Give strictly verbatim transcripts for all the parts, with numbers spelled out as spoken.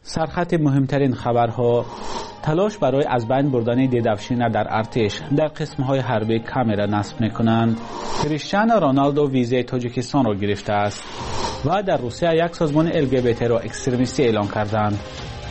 سرخط مهمترین خبرها: تلاش برای از بین بردن دیدافشین در ارتش در قسمهای حربی کامرا نصب میکنند. کریستیانو رونالدو ویزای تاجیکستان را گرفته است و در روسیه یک سازمان ال جی بی تی را اکستریمیستی اعلام کردند.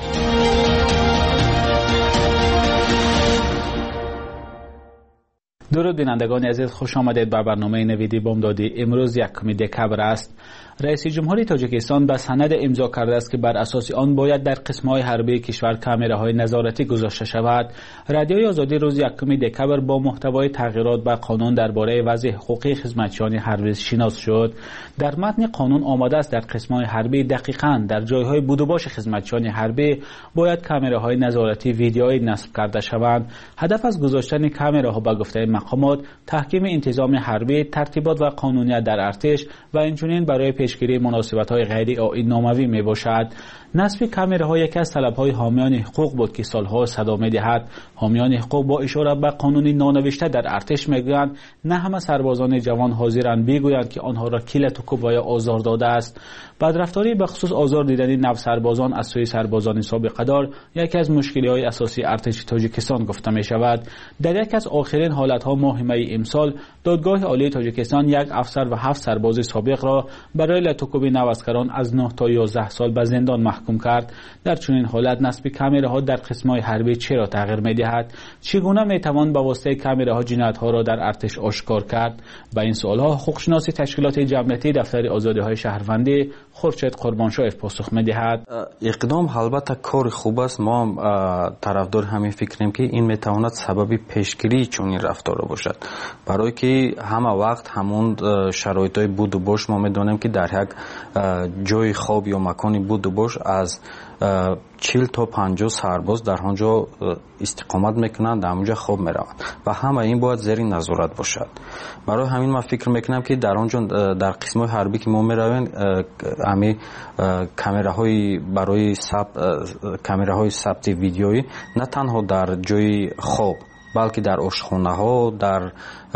درود بینندگان عزیز، خوش آمدید به برنامه نویدی بامدادی. امروز یکم دکبر است. رئیس جمهوری تاجیکستان به سند امضا کرده است که بر اساس آن باید در قسم‌های حربی کشور کامراهای نظارتی گذاشته شود. رادیوی آزادی روز یکم دکبر با محتوای تغییرات به قانون درباره وضع حقوقی خدمتچیان حربی شناس شد. در متن قانون آمده است در قسم‌های حربی دقیقاً در جای‌های بود و باش خدمتچیان حربی باید کامراهای نظارتی ویدیویی نصب کرده شوند. هدف از گذاشتن کامراها به گفته مقامات تحکیم انتظام حربی، ترتیبات و قانونیت در ارتش و اینچنین برای پیشگیری مناسبت‌های غیر آیین‌ناموی میباشد. نصب کامراها یکی از طلب‌های حامیان حقوق بود که سالها صدا می‌دهد. حامیان حقوق با اشاره به قانون نانوشته در ارتش میگویند نه همه سربازان جوان حاضرند بگویند که آنها را کیلت و کوب یا آزار داده است. بدرفتاری به خصوص آزار دیدن نو سربازان از سوی سربازان سابقه دار یکی از مشکل‌های اساسی ارتش تاجیکستان گفته می‌شود. در یک از آخرین حالت‌ها ماه می امسال دادگاه عالی تاجیکستان یک افسر و هفت سرباز سابق را برای لطوکوب نواسکران از نه تا یازده سال به زندان محکوم کرد. در چنین حالت نصب کامراها در قسم‌های حربی چرا تغییر می‌دهد؟ چگونه می‌توان با واسطه کامراها جنایت‌ها را در ارتش آشکار کرد؟ به این سوال‌ها حقوقشناس تشکیلات جمعیتی دفتر آزادی‌های شهروندی خورشید قربانشاهی پاسخ می‌دهد. اقدام البته کار خوب است. ما طرفدار همین فکریم که این می‌تواند سبب پیشگیری چنین رفتار باشد، برای که همه وقت همون شرایط‌های بود و باش ما می‌دانیم که در یک جای خواب یا مکانی بود و باش از چهل تا پنجاه سرباز در آنجا استقامت میکنند، در آنجا خواب میروند و همه این باید زیر نظارت باشد. برای همین من فکر میکنم که در آنجا در قسمت حربی که ما میرویم همین کامراهای برای ثبت کامراهای ثبت ویدیویی نه تنها در جای خواب بلکه در آشخانه ها، در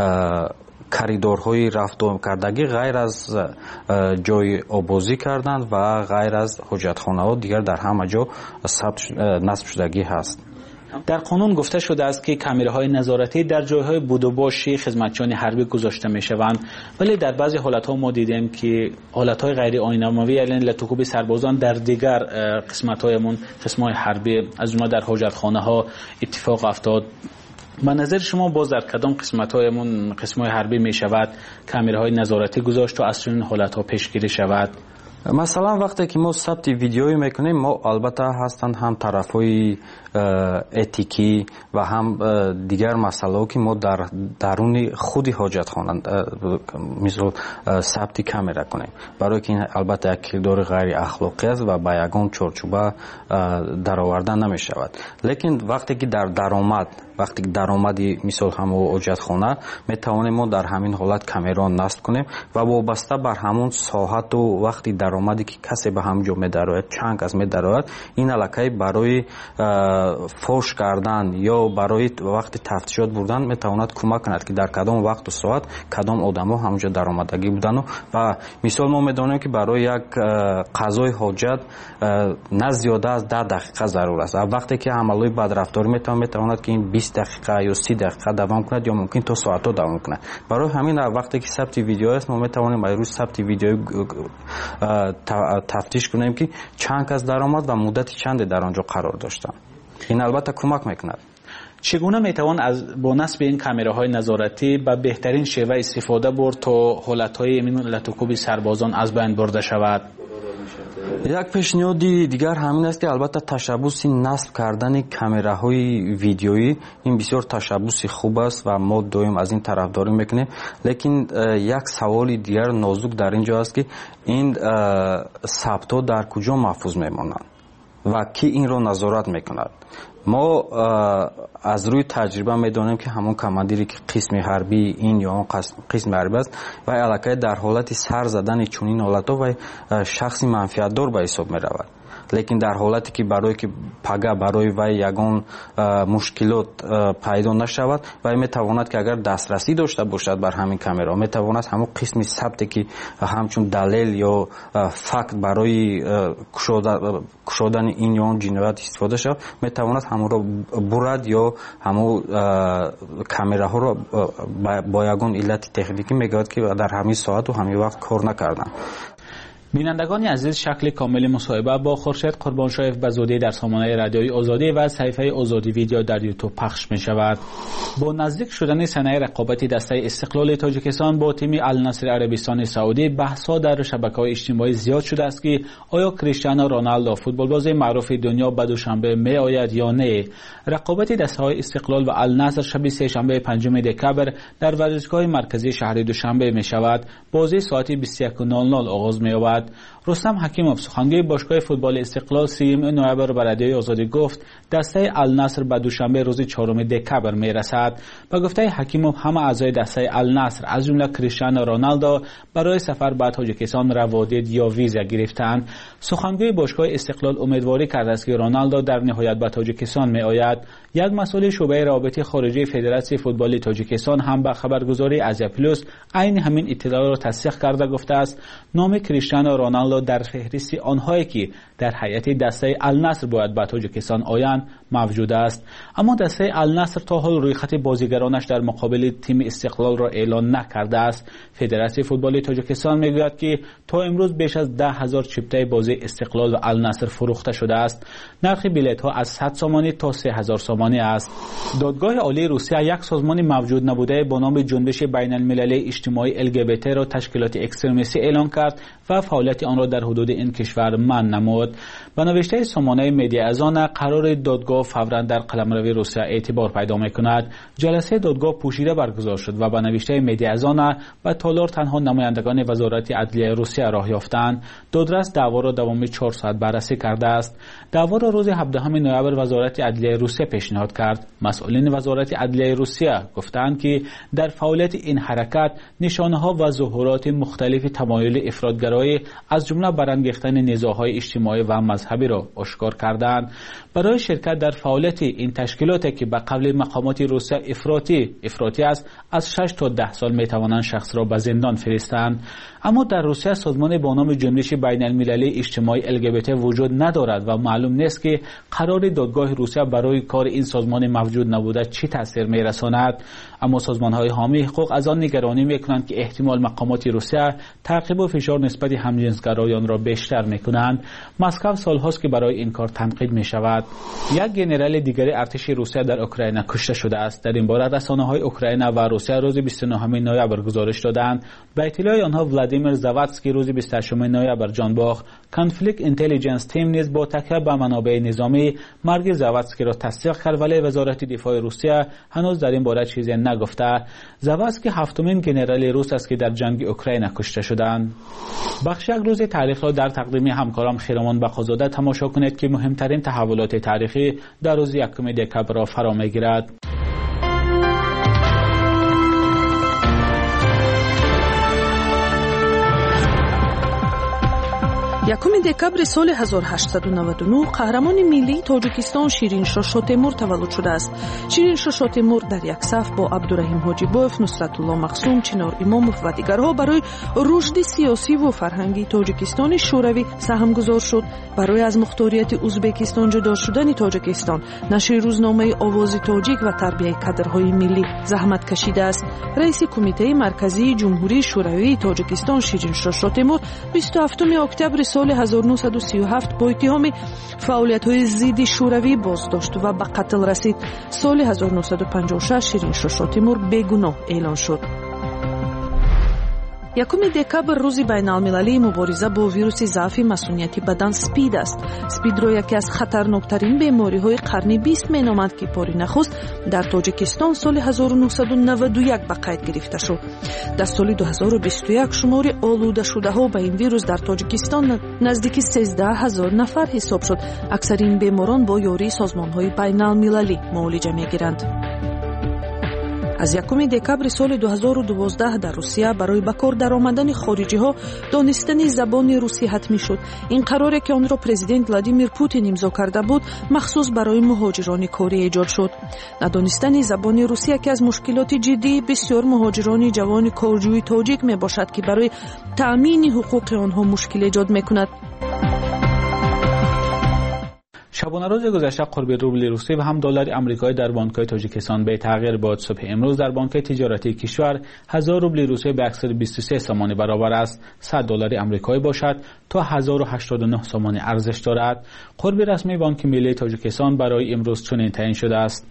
کریدورهای رفت و کردگی غیر از جای آبازی کردند و غیر از حجتخانه ها دیگر در همه جا ثبت نصب شدگی هست. در قانون گفته شده است که کامراهای نظارتی در جایهای بود و باشی خدمتچیان حربی گذاشته می شوند، ولی در بعضی حالت‌ها ما دیدیم که حالت‌های غیر آیین‌ناموی یعنی لطوکوب سربازان در دیگر قسمت‌هایمون قسم‌های حربی از جمله در حجتخانه‌ها اتفاق افتاد. به نظر شما باز در کدام قسمت‌هایمون قسم‌های حربی می شود کامراهای نظارتی گذاشت و از چنین حالت‌ها پیشگیری شود؟ مثلا وقتی که ما ثبت ویدیویی میکنیم، ما البته هستند هم طرفای اتیکی و هم دیگر مسائلی که ما در درون خود حاجتخانه مثل ثبت کامرا کنیم، برای که این البته یک کردار غیر اخلاقی است و با یگان چارچوبه درآورده نمی شود. لیکن وقتی که در درآمد وقتی درآمدی مثل همون حاجتخانه می توانیم ما در همین حالت کامرا نصب کنیم و وابسته بر همون ساعت و وقتی درآمدی که کسی به همجا می درآید چند از می درآید، این علاقه برای فوش کردن یا برای وقت تفتیشات بردن می تواند کمک کند که در کدام وقت و ساعت کدام آدم‌ها همونجا درآمدگی بودن و مثال ما می دانیم که برای یک قضای حاجت نه زیاده از ده دقیقه ضرور است. وقتی که عملای بدرفتاری می تواند که این بیست دقیقه یا سی دقیقه دوام کند یا ممکن تا ساعت‌ها دوام کند. برای همین وقتی که ثبت ویدیو است ما می توانیم روی ثبت ویدیو تفتیش کنیم که چند از درآمد و مدت چند در آنجا قرار داشتن. این البته کمک میکند. چگونه میتوان از با نصب این کامراهای نظارتی به بهترین شیوه استفاده برد تا حالتهای لطوکوب سربازان از بین برده شود؟ یک پیشنهادی دیگر همین است که البته تشبوس نصب کردن کامراهای ویدیویی این بسیار تشبوس خوب است و ما دویم از این طرفداری میکنیم، لیکن یک سوال دیگر نازک در اینجا است که این ثبت‌ها در کجا محفوظ میمانند و کی این را نظارت میکند؟ ما از روی تجربه میدانیم که همون کماندیری که قسم حربی این یا اون قسم حربی است و علاقه در حالت سر زدن چنین حالت‌ها و شخصی منفعت دار به حساب می رود. лекин дар ҳолате ки барое ки пага барои вай ягон мушкилот пайдо нашавад, вай метавонад ки агар дастрасӣ дошта бошад бар ҳамин камеро, метавонад ҳамон қисми сабте ки ҳамчун далел ё факт барои кушодани ин ё он ҷиноят истифода шавад, метавонад ҳамонро бурад ё ҳамон камераҳоро бо ягон иллати техникӣ мегӯяд ки дар ҳамин соату ҳамин вақт кор накарданд. بینندگان عزیز، شکل کامل مصاحبه با خورشید قربانشاهی به زودی در سامانه رادیوی آزادی و صفحه آزادی ویدیو در یوتیوب پخش می شود. با نزدیک شدن سنه رقابتی دسته استقلال تاجیکستان با تیم النصر عربستان سعودی، بحث‌ها در شبکه‌های اجتماعی زیاد شده است که آیا کریستیانو رونالدو فوتبالباز معروف دنیا به دوشنبه می آید یا نه. رقابت دسته‌های استقلال و النصر شب سه‌شنبه پنجم دکبر در ورزشگاه مرکزی شهر دوشنبه می شود. بازی ساعت بیست و یک و نود دقیقه آغاز می یابد. رستم حکیموف سخنگوی باشگاه فوتبال استقلال سیوم نوامبر به رادیوی آزادی گفت دسته النصر به دوشنبه روز چهارم دکبر می رسد. به گفته حکیموف همه اعضای دسته النصر از جمله کریستیانو رونالدو برای سفر به تاجیکستان روادید یا ویزا گرفتند. سخنگوی باشگاه استقلال امیدواری کرده است که رونالدو در نهایت به تاجیکستان می آید. یک مسئول شعبه روابط خارجی فدراسیون فوتبال تاجیکستان هم به خبرگزاری آزیا پلوس عین همین اطلاع را تصدیق کرده گفته است نام کریستیانو رونالدو در فهرست آنهایی که در هیئت دسته النصر باید به تاجیکستان آیند موجود است. اما دسته النصر تا حال روی خط بازیگرانش در مقابل تیم استقلال را اعلان نکرده است. فدراسیون فوتبال تاجیکستان میگوید که تا امروز بیش از ده هزار چیپته بازی استقلال و النصر فروخته شده است. نرخ بلیط ها از صد سومانی تا سه هزار سومانی است. دادگاه عالی روسیه یک سازمان موجود نبوده با نام جنبش بین المللی اجتماعی ال جی بی تی را تشکیلات اکستریمیستی اعلان کرد و فعالیت آن را در حدود این کشور منع نمود. به نوشته سامانه مدیا از آن قرار دادگاه فوراً در قلمرو روسیه اعتبار پیدا می‌کند. جلسه دادگاه پوشیده برگزار شد و به نوشته مدیا از آن به تالار تنها نمایندگان وزارت عدلیه روسیه راه یافتند. دادرس دعوا را دوام چهار ساعت بررسی کرده است. دعوا را روز هفدهم نوامبر وزارت عدلیه روسیه پیشنهاد کرد. مسئولین وزارت عدلیه روسیه گفتند که در فعالیت این حرکت نشانه‌ها و ظهورات مختلف تمایل افراطگرایی از جمله برانگیختن نزاع‌های اجتماعی و مذهبی را آشکار کردند. برای شرکت در فعالیت این تشکیلاتی که به قول مقامات روسیه افراطی افراطی است، از شش تا ده سال میتوانند شخص را به زندان فرستند. اما در روسیه سازمان با نام جنبش بین المللی اجتماعی ال جی بی تی وجود ندارد و معلوم نیست که قرار دادگاه روسیه برای کار این سازمان موجود نبوده چی تاثیر میرساند. اما سازمان‌های حامی حقوق از آن نگرانی میکنند که احتمال مقامات روسیه تعقیب و فشار نسبت همجنسگرایان را بیشتر میکنند. مسکو سالهاست که برای این کار تنقید میشود. یک ژنرال دیگری ارتش روسیه در اوکراین کشته شده است. در این باره رسانه‌های اوکراین و روسیه روز بیست و نهم نوامبر گزارش دادند. به اطلاع آنها ولادیمیر زواتسکی روز بیست و هشتم نوامبر جان باخت. کانفلیکت اینتلیجنس تیم نیز با تکیه به منابع نظامی مرگ زواتسکی را تصدیق کرد، ولی وزارت دفاع روسیه هنوز در این باره چیزی نگفته. زواتسکی هفتمین ژنرال روس است که در جنگ اوکراین کشته شدند. بخش یک روز تاریخ را در تقدیم همکارم خیرمان بقازاده تماشا کنید که مهمترین تحولات تاریخی در روز یکم دکبر را فرا میگیرد. یکم دکبر سال هزار و هشتصد و نود و نه قهرمان ملی تاجیکستان شیرینشاه شاه تیمور تولد شده است. شیرینشاه شاه تیمور در یک صف با عبدالرحیم حاجیباف، نصرت الله مقسوم، چنار اماموف و دیگرها برای رشد سیاسی و فرهنگی تاجیکستان شوروی سهم گذار شد. برای از مختاریت ازبکستان جدا شدن تاجیکستان، نشر روزنامه آواز تاجیک و تربیت کادرهای ملی زحمت کشیده است. رئیس کمیته مرکزی جمهوری شوروی تاجیکستان شیرینشاه شاه تیمور بیست و هفتم اکتبر سال هزار و نهصد و سی و هفت با اتهام فعالیت‌های ضد شوروی بازداشت و به قتل رسید. سال هزار و نهصد و پنجاه و شش شیرینشاه شاه تیمور بیگناه اعلان شد. یکم دکبر روز بین المللی مبارزه با ویروس ضعف مسئولیتی بدن سپید است. سپید را یکی از خطرناکترین بیماری‌های قرن بیست می‌نامند که بار نخست در تاجیکستان سال هزار و نهصد و نود و یک به قید گرفته شد. در سال دو هزار و بیست و یک شمار آلوده شده‌ها به این ویروس در تاجیکستان نزدیک سیزده هزار نفر حساب شد. اکثر این بیماران با یاری سازمان‌های بین المللی معالجه می‌گیرند. از یکم دکبر سال دو هزار و دوازده در روسیه برای به کار درآمدن خارجی‌ها دانستن زبان روسی حتمی شد. این قراری که آن را پرزیدنت ولادیمیر پوتین امضا کرده بود مخصوص برای مهاجران کاری ایجاد شد. ندانستن زبان روسی یکی از مشکلات جدی بسیار مهاجران جوان کارجوی تاجیک می باشد که برای تأمین حقوق آنها مشکل ایجاد می‌کند. شبانه روز گذشته قرب روبل روسی و هم دلار آمریکایی در بانک‌های تاجیکستان به تغییر بود. صبح امروز در بانک تجارتی کشور هزار روبل روسی به اکثر بیست و سه سوم برابر است. صد دلار آمریکایی باشد تا هزار و هشتاد و نه سوم ارزش دارد. قرب رسمی بانک ملی تاجیکستان برای امروز چنین تعیین شده است.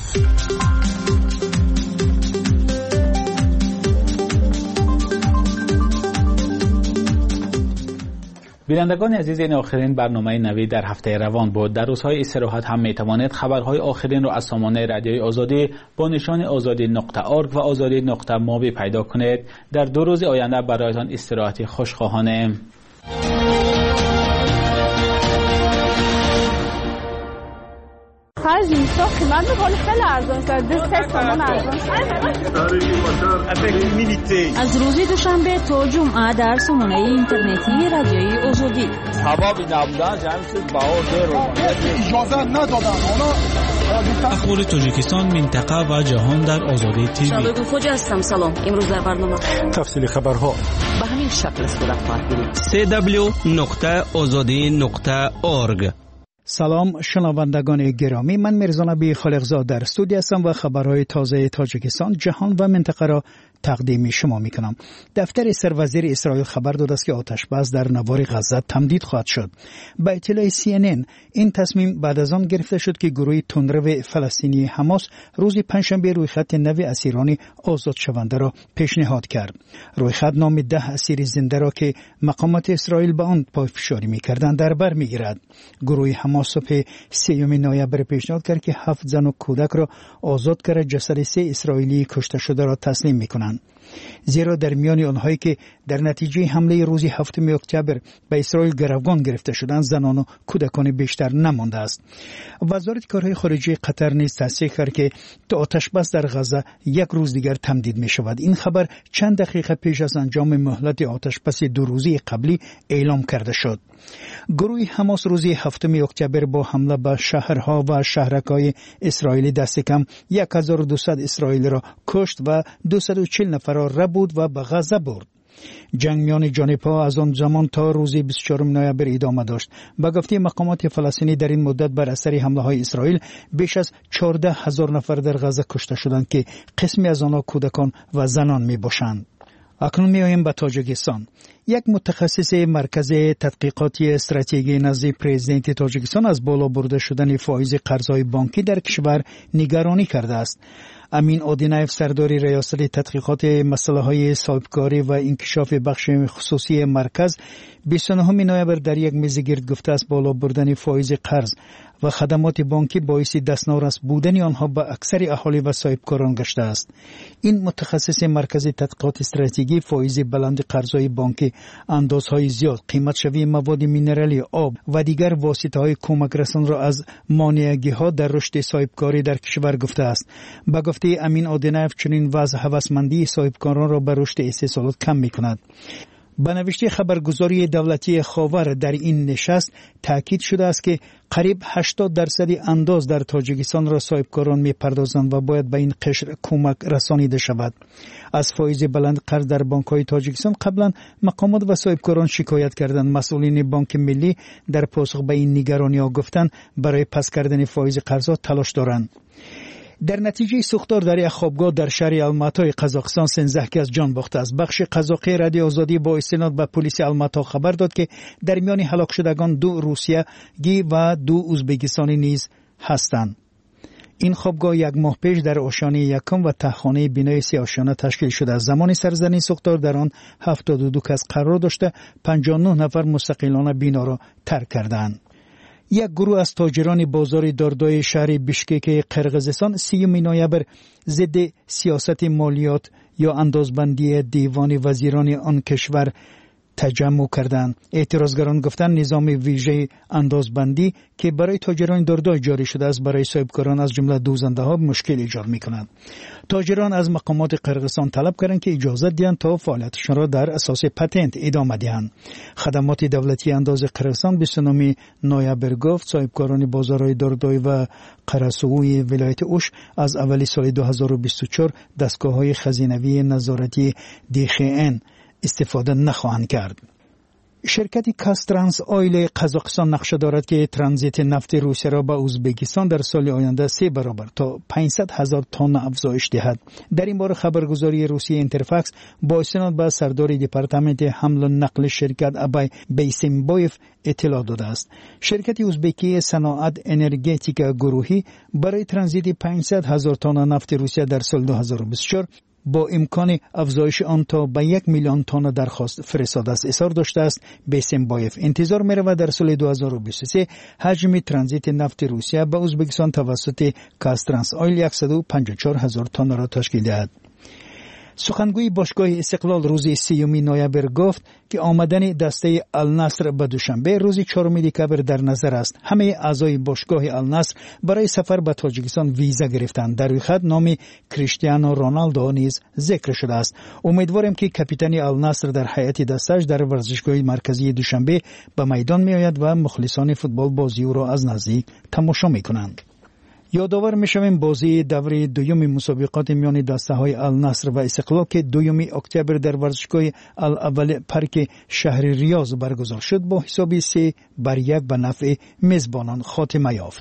بینندگان عزیز، این آخرین برنامه نوید در هفته روان بود. در روزهای استراحت هم می توانید خبرهای آخرین را از سامانه رادیوی آزادی با نشان آزادی نقطه اورگ و آزادی نقطه موبی پیدا کنید. در دو روز آینده برایتان استراحتی خوشخواهانه. خرج نیستا قیمت میکنه خیلی ارزان شد. دو سه سامان ارزان از روز دوشنبه تا جمعه در سامانه اینترنتی رادیوی آزادی. حبابی نبودن جمعیت باور رو اجازه ندادن. اخبار تاجیکستان، منطقه و جهان در آزادی تیوی. شبکه خوجا هستم. سلام. امروز در برنامه تفصیل خبرها به همین شکل صورت خواهد گرفت. دبلیو نقطه آزادی نقطه اورگ. سلام شنوندگان گرامی، من میرزا نبی خالقزاد در استودیو هستم و خبرهای تازه تاجیکستان، جهان و منطقه را تقدیم شما میکنم. دفتر سروزیر اسرائیل خبر داده است که آتش بس در نوار غزه تمدید خواهد شد. با اطلاع سی ان ان این تصمیم بعد از آن گرفته شد که گروه تندرو فلسطینی حماس روز پنجشنبه رویخط نو اسیران آزاد شونده را پیشنهاد کرد. رویخط نام ده اسیر زنده را که مقامات اسرائیل به آن پافشاری میکردند در بر میگیرد. گروه حماس صبح سیوم نوامبر پیشنهاد کرد که هفت زن و کودک را آزاد کرد، جسد سه اسرائیلی کشته شده را تسلیم میکنند. زیرا در میان آنهایی که در نتیجه حمله روز هفتم اکتبر به اسرائیل گروگان گرفته شدند زنان و کودکان بیشتر نمانده است. وزارت کارهای خارجه قطر نیز تصریح کرد که تا آتش بس در غزه یک روز دیگر تمدید می شود. این خبر چند دقیقه پیش از انجام مهلت آتش بس دو روزه قبلی اعلام کرده شد. گروه حماس روز هفتم اکتبر با حمله به شهرها و شهرک‌های اسرائیلی دست کم هزار و دویست اسرائیلی را کشت و دویست و چهل نفر را ربود و به غزه برد. جنگ میان جانب‌ها از آن زمان تا روز بیست و چهارم نوامبر ادامه داشت. به گفته مقامات فلسطینی در این مدت بر اثر حمله‌های اسرائیل بیش از چهارده هزار نفر در غزه کشته شدند که قسمی از آنها کودکان و زنان میباشند. اکنون میایم به تاجیکستان. یک متخصص مرکز تحقیقاتی استراتژی نزد پرزیدنت تاجیکستان از بالا برده شدن فایز قرضهای بانکی در کشور نگرانی کرده است. امین آدینایف سردار ریاست تحقیقات مسائل صاحبکاری و انکشاف بخش خصوصی مرکز بیست و نه نوامبر در یک میز گرد گفته است بالا بردن فایز قرض و خدمات بانکی باعث دستنارس بودن آنها به اکثر اهالی و صاحبکاران گشته است. این متخصص مرکز تحقیقات استراتژی فایز بلند قرضهای بانکی، اندازهای زیاد، قیمت شوی مواد مینرالی، آب و دیگر واسطه‌های کمک رسان را از مانعگی‌ها در رشد صاحبکاری در کشور گفته است. با گفته امین آدینایف چنین وضع هوسمندی صاحبکاران را به رشد استحصالات کم می‌کند. به نوشته خبرگزاری دولتی خاور در این نشست تاکید شده است که قریب هشتاد درصد انداز در تاجیکستان را صاحبکاران می‌پردازند و باید به این قشر کمک رسانیده شود. از فایز بلند قرض در بانک‌های تاجیکستان قبلا مقامات و صاحبکاران شکایت کردند. مسئولین بانک ملی در پاسخ به این نگرانی‌ها گفتند برای پس کردن فایز قرض‌ها تلاش دارند. در نتیجه سوختار در یک خوابگاه در شهر الماتای قزاقستان سیزده کس از جان باخته است. بخش قزاقی رادیو آزادی با استناد به پلیس الماتا خبر داد که در میان هلاک شدگان دو روسیه‌گی و دو ازبکستانی نیز هستند. این خوابگاه یک ماه پیش در آشیانه یکم و تهخانه بینای سه آشیانه تشکیل شده است. زمان سرزنی سوختار در آن هفتاد و دو کس قرار داشته، پنجاه و نه نفر مستقلانه بینا را ترک کردند. یک گروه از تاجران بازار داردای شهر بیشکک قرقیزستان سیوم نوامبر ضد سیاست مالیات یا اندازبندی دیوان وزیران آن کشور تجمع کردند. اعتراضگران گفتند نظام ویژه اندازبندی که برای تاجران دردای جاری شده است برای صاحبکاران از جمله دوزنده ها مشکل ایجاد می‌کند. تاجران از مقامات قرقیزستان طلب کردند که اجازه دهند تا فعالیتشان را در اساس پتنت ادامه دهند. خدمات دولتی انداز قرقیزستان بیست و نهم نوامبر گفت صاحبکاران بازارهای دردای و قرسوی ولایت اوش از اول سال دو هزار و بیست و چهار دستگاه‌های خزینوی نظارتی دی خ ان استفاده نخواهند کرد. شرکت کاسترانس آیل قزاقستان نقشه دارد که ترانزیت نفت روسیه را به ازبکستان در سال آینده سه برابر تا پانصد هزار تن افزایش دهد. در این باره خبرگزاری روسیه اینترفاکس با استناد به سردار دپارتمنت حمل و نقل شرکت ابای بیسیمبایف اطلاع داده است. شرکت ازبکی صنعت انرژتیک گروهی برای ترانزیت پانصد هزار تن نفت روسیه در سال دو هزار و بیست و چهار با امکان افزایش آن تا به یک میلیون تن درخواست فرستاده است. اصرار داشته است بیسیمبایف. انتظار می رود در سال دو هزار و بیست و سه حجم ترانزیت نفت روسیه به ازبکستان توسط کاسترانس آیل صد و پنجاه و چهار هزار تن را تشکیل دهد. سخنگوی باشگاه استقلال روز سیوم نوامبر گفت که آمدن دسته النصر به دوشنبه روز چهارم دکبر در نظر است. همه اعضای باشگاه النصر برای سفر به تاجیکستان ویزا گرفتند. در این خط نام کریستیانو رونالدو نیز ذکر شده است. امیدوارم که کاپیتان النصر در هیئت دستش در ورزشگاه مرکزی دوشنبه به میدان می آید و مخلصان فوتبال بازی او را از نزدیک تماشا می کنند. یادآور میشویم بازی دوره دوم مسابقات میان دسته های النصر و استقلال که دوم اکتبر در ورزشگاه الاول پارک شهر ریاض برگزار شد با حساب سه بر یک به نفع میزبانان خاتمه یافت.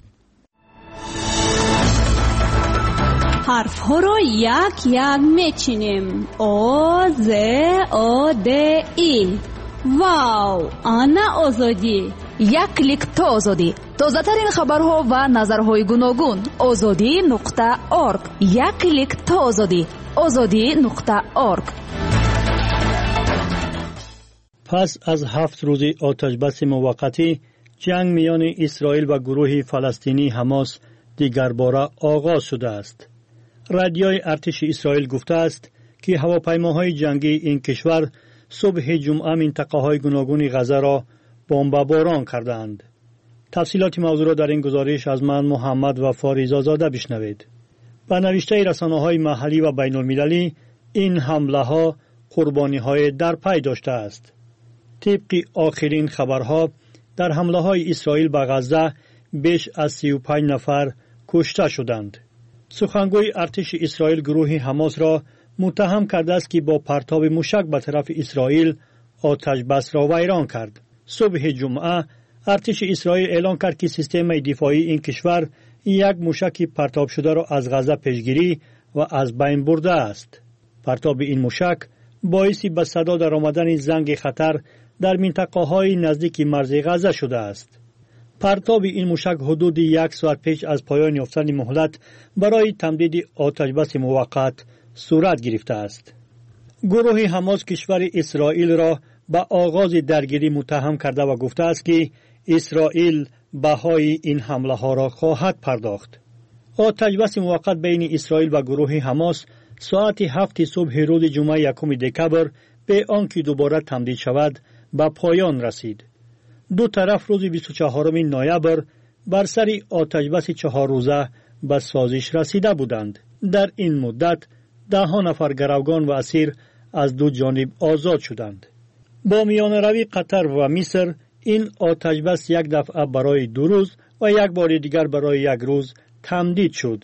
حرف ها را یک یک میچینیم. او ز او د ای. واو، آنا آزادی. یک کلیک تا آزادی. تازه ترین خبرها و نظرهای گوناگون. آزادی نقطه ارگ. یک کلیک تا آزادی. آزادی نقطه ارگ. پس از هفت روز آتش بس موقتی، جنگ میان اسرائیل و گروه فلسطینی حماس دیگر باره آغاز شده است. رادیوی ارتش اسرائیل گفته است که هواپیماهای جنگی این کشور صبح جمعه منطقه‌های گوناگون غزه را بمباران کردند. تفصیلات موضوع را در این گزارش از من محمد وفا رضازاده بشنوید. با نوشته رسانه‌های محلی و بین‌المللی این حمله ها قربانی های در پی داشته است. طبق آخرین خبرها در حمله های اسرائیل به غزه بیش از سی و پنج نفر کشته شدند. سخنگوی ارتش اسرائیل گروه حماس را متهم کرده است که با پرتاب موشک به طرف اسرائیل آتش بس را ویران کرد. صبح جمعه ارتش اسرائیل اعلام کرد که سیستم دفاعی این کشور یک موشک پرتاب شده را از غزه پیشگیری و از بین برده است. پرتاب این موشک باعث به صدا در آمدن زنگ خطر در منطقه های نزدیک مرز غزه شده است. پرتاب این موشک حدود یک ساعت پیش از پایان یافتن مهلت برای تمدید آتش بس موقت صورت گرفته است. گروه حماس کشور اسرائیل را به آغاز درگیری متهم کرده و گفته است که اسرائیل بهای این حمله ها را خواهد پرداخت. آتش بس موقت بین اسرائیل و گروه حماس ساعت هفت صبح روز جمعه یکم دکبر به آنکه دوباره تمدید شود به پایان رسید. دو طرف روز بیست و چهارم نوامبر بر سر آتش بس چهار روزه به سازش رسیده بودند. در این مدت ده ها نفر گروگان و اسیر از دو جانب آزاد شدند. با میانه روی قطر و مصر این آتش بس یک دفعه برای دو روز و یک بار دیگر برای یک روز تمدید شد.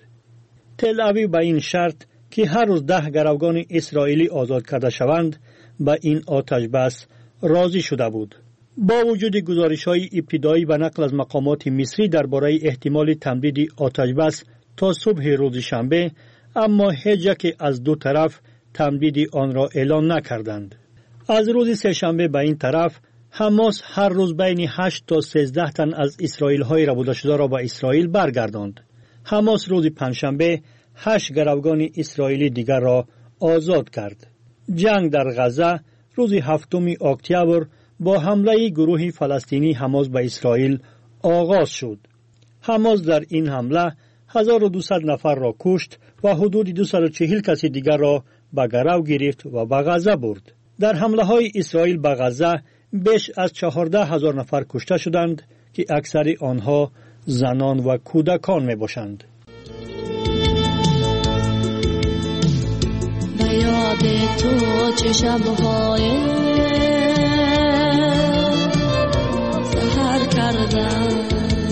تل اویو به این شرط که هر روز ده گروگان اسرائیلی آزاد کرده شوند به این آتش بس راضی شده بود. با وجود گزارش‌های ابتدایی و نقل از مقامات مصری درباره احتمال تمدید آتش بس تا صبح روز شنبه، اما هیچ یک از دو طرف تمدید آن را اعلان نکردند. از روز سه‌شنبه به این طرف حماس هر روز بین هشت تا سیزده تن از اسرائیلی‌های ربوده شده را به اسرائیل برگرداند. حماس روز پنجشنبه هشت گروگان اسرائیلی دیگر را آزاد کرد. جنگ در غزه روز هفتم اکتبر با حمله گروه فلسطینی حماس به اسرائیل آغاز شد. حماس در این حمله هزار و دویست نفر را کشت و حدود دویست و چهل کسی دیگر را به گرو گرفت و به غزه برد. در حمله های اسرائیل به غزه بیش از چهارده هزار نفر کشته شدند که اکثر آنها زنان و کودکان می باشند. به یاد تو چه شب‌های سحر کردم،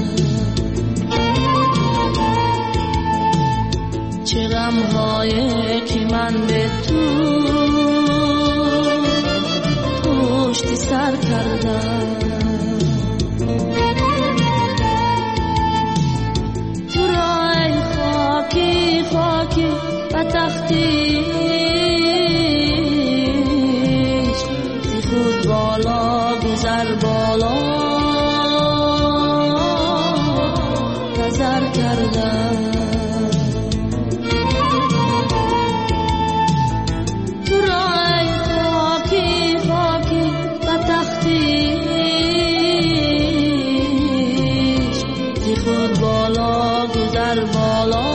چه غم‌هایی که من به تو پشت سر کردم. تو رای خاکی خاکی و تختی زی خود بالا گذر بالا نظر کردم. تو رای خاکی خاکی و تختی زی خود بالا گذر بالا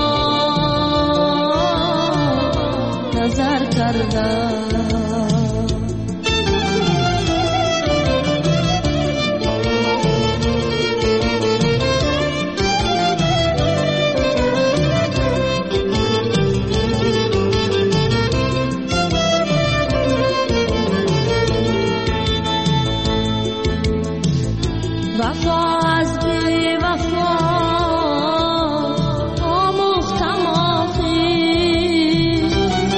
نظر کردم. وفا از بی وفا آموختم آخی،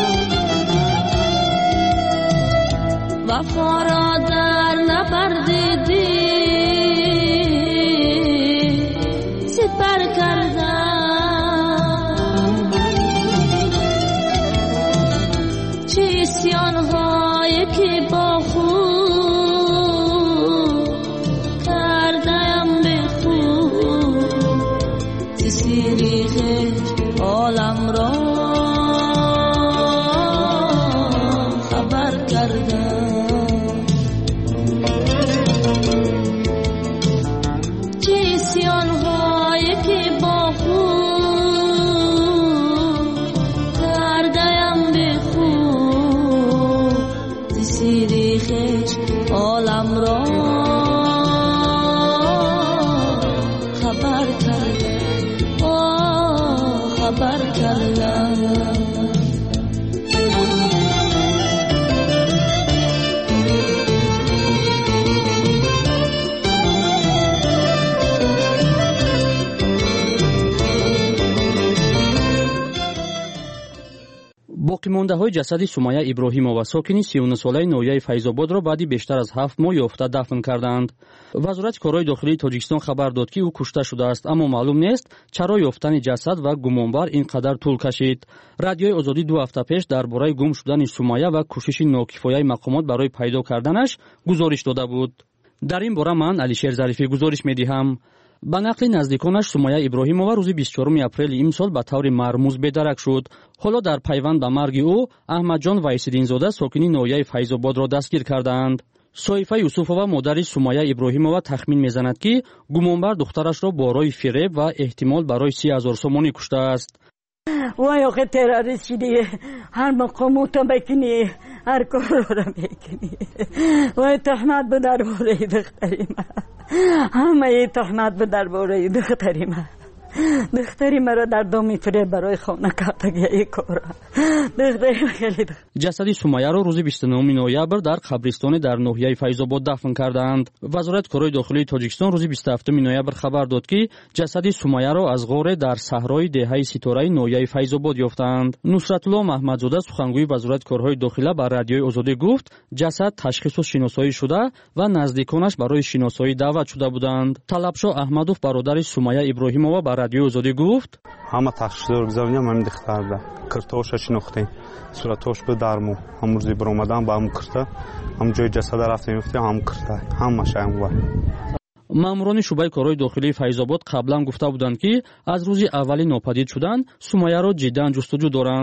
وفا را در نبردیدی سپر کردم. چه اسیان‌هایی که با خود عالم را خبر کردم. چه اسیان‌هایی که با خود کردم به خود زیر خیش عالم را خبر کردم خبر کردم. باقی مانده های جسد سمیه ابراهیمова ساکنی سی و نه ساله ناحیه فیض‌آباد را بعد بیشتر از هفت ماه یافته دفن کردند. وزارت کارهای داخلی تاجیکستان خبر داد که او کشته شده است، اما معلوم نیست چرا یافتن جسد و گمانبر اینقدر طول کشید. رادیوی آزادی دو هفته پیش درباره گم شدن سمیه و کوشش ناکفایه مقامات برای پیدا کردنش گزارش داده بود. در این باره من علیشیر ظریفی گزارش می‌دهم. به نقل نزدیکانش سمیه ابراهیمова روز بیست و چهارم اپریل امسال به طور مرموز بی‌درک شد. حالا در پیوند به مرگ او احمدجان ویسیدینزاده ساکنی ناحیه فیض‌آباد را دستگیر کردند. صایفه یوسفова مادر سمیه ابراهیمова تخمین میزند که گمانبر دخترش را با رای فریب و احتمال برای سی هزار سومانی کشته است. وای آخه تروریست شدی، هر مقاموتا بکنی، هر کار را میکنی. وای تهمت به درباره دختری من، همه تهمت به درباره دختری من. دختری مرا در دام فریب برای خانه کردگی ای کار. دختری خیلی دختر. جسد سمیه را روز بیست و نه نوامبر در قبرستان در ناحیه فیض‌آباد دفن کردند. وزارت کارهای داخلی تاجیکستان روز بیست و هفتم نوامبر خبر داد که جسد سمیه را از غار در صحرای دهه ستاره ناحیه فیض‌آباد یافتند. نصرت الله محمدزاده سخنگوی وزارت کارهای داخلی به رادیوی آزادی گفت جسد تشخیص و شناسایی شده و نزدیکانش برای شناسایی دعوت شده بودند. طلبشاه احمدوف برادر سمیه ابراهیمова به رادیوی آزادی گفت همه تشخیص گذاشتیم من دختر ده کرتوش شناختیم صورتش به درمو هم روزی برآمدن با هم کرده هم جای جسد رفتیم گفتیم هم کرده همه شایم و ماموران شعبه کارهای داخلی فیض‌آباد قبلا گفته بودند که از روز اولی ناپدید شدن سمیه را جدا جستجو دارند.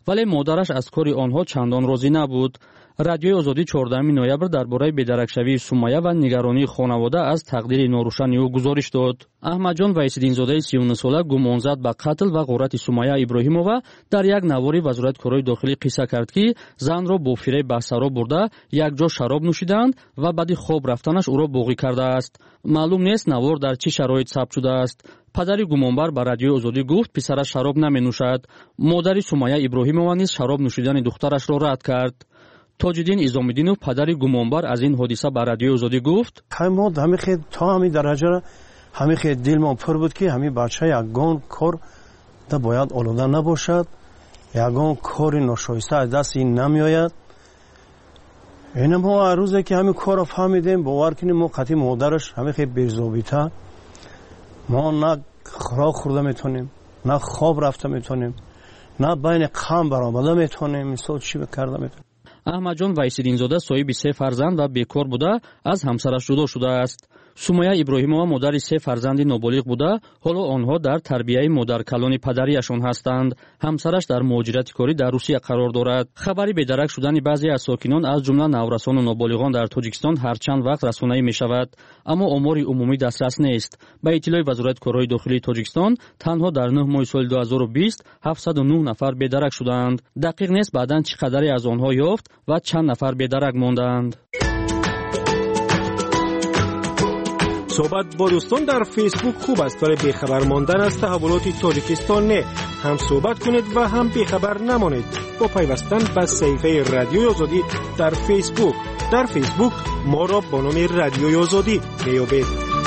ولی مادرش از کار آنها چندان راضی نبود. رادیوی آزادی چهاردهم نوامبر درباره بی‌درکشوی سمیه و نگرانی خانواده از تقدیر ناروشن او گزارش داد. احمدجان ویسیدین‌زاده سی و نه ساله گمان زد به قتل و غارت سمیه ابراهیمова در یک نواری وزارت کارهای داخلی قصه کرد که زن را با فریب به سرا برده یک جا شراب نوشیدند و بعد خواب رفتنش او را باقی کرده است. معلوم نیست نوار در چه شرایط ثبت شده است. پدری گمانبر به رادیوی آزادی گفت پسرش شراب نمی نوشد. مادر سمیه ابراهیمова نیز شراب نوشیدن دخترش را رد کرد. تاج‌الدین ایزام‌الدینов پدری گمانبر از این حادثه به رادیوی آزادی گفت ما همین خیلی تا همین درجه همین خیلی دلمان پر بود که همین بچه یگان کار باید آلوده نباشد، یگان کار ناشایسته از دست این نمیآید. این ما هر روزه که همین کار رو فهمیدیم باور کنیم ما قطعی مادرش همین خیلی بی‌ضابطه، ما نه خوراک خورده میتونیم، نه خواب رفته میتونیم، نه بین قوم برآمده میتونیم، مثال چی کرده میتونیم. احمدجان ویسیدین‌زاده صاحب سه فرزند و بیکار بوده از همسرش جدا شده است. سمیه ابراهیمова مادر سه فرزند نابالغ بوده، حالا آنها در تربیه مادر کلان پدریشان هستند. همسرش در مهاجرت کاری در روسیه قرار دارد. خبری بی‌درک شدن بعضی از ساکنان از جمله نورسان و نابالغان در تاجیکستان هر چند وقت رسانه‌ای می‌شود، اما آمار عمومی دسترس نیست. به اطلاع وزارت کارهای داخلی تاجیکستان تنها در نه ماه سال دو هزار و بیست هفتصد و نه نفر بی‌درک شدند. دقیق نیست بعداً چقدری از آنها یافت و چند نفر بی‌درک ماندند. صحبت با دوستان در فیسبوک خوب است ولی بیخبر ماندن از تحولات تاجیکستان نه. هم صحبت کنید و هم بیخبر نمانید با پیوستن به صفحه رادیوی آزادی در فیسبوک. در فیسبوک ما را با نام رادیوی آزادی میابید.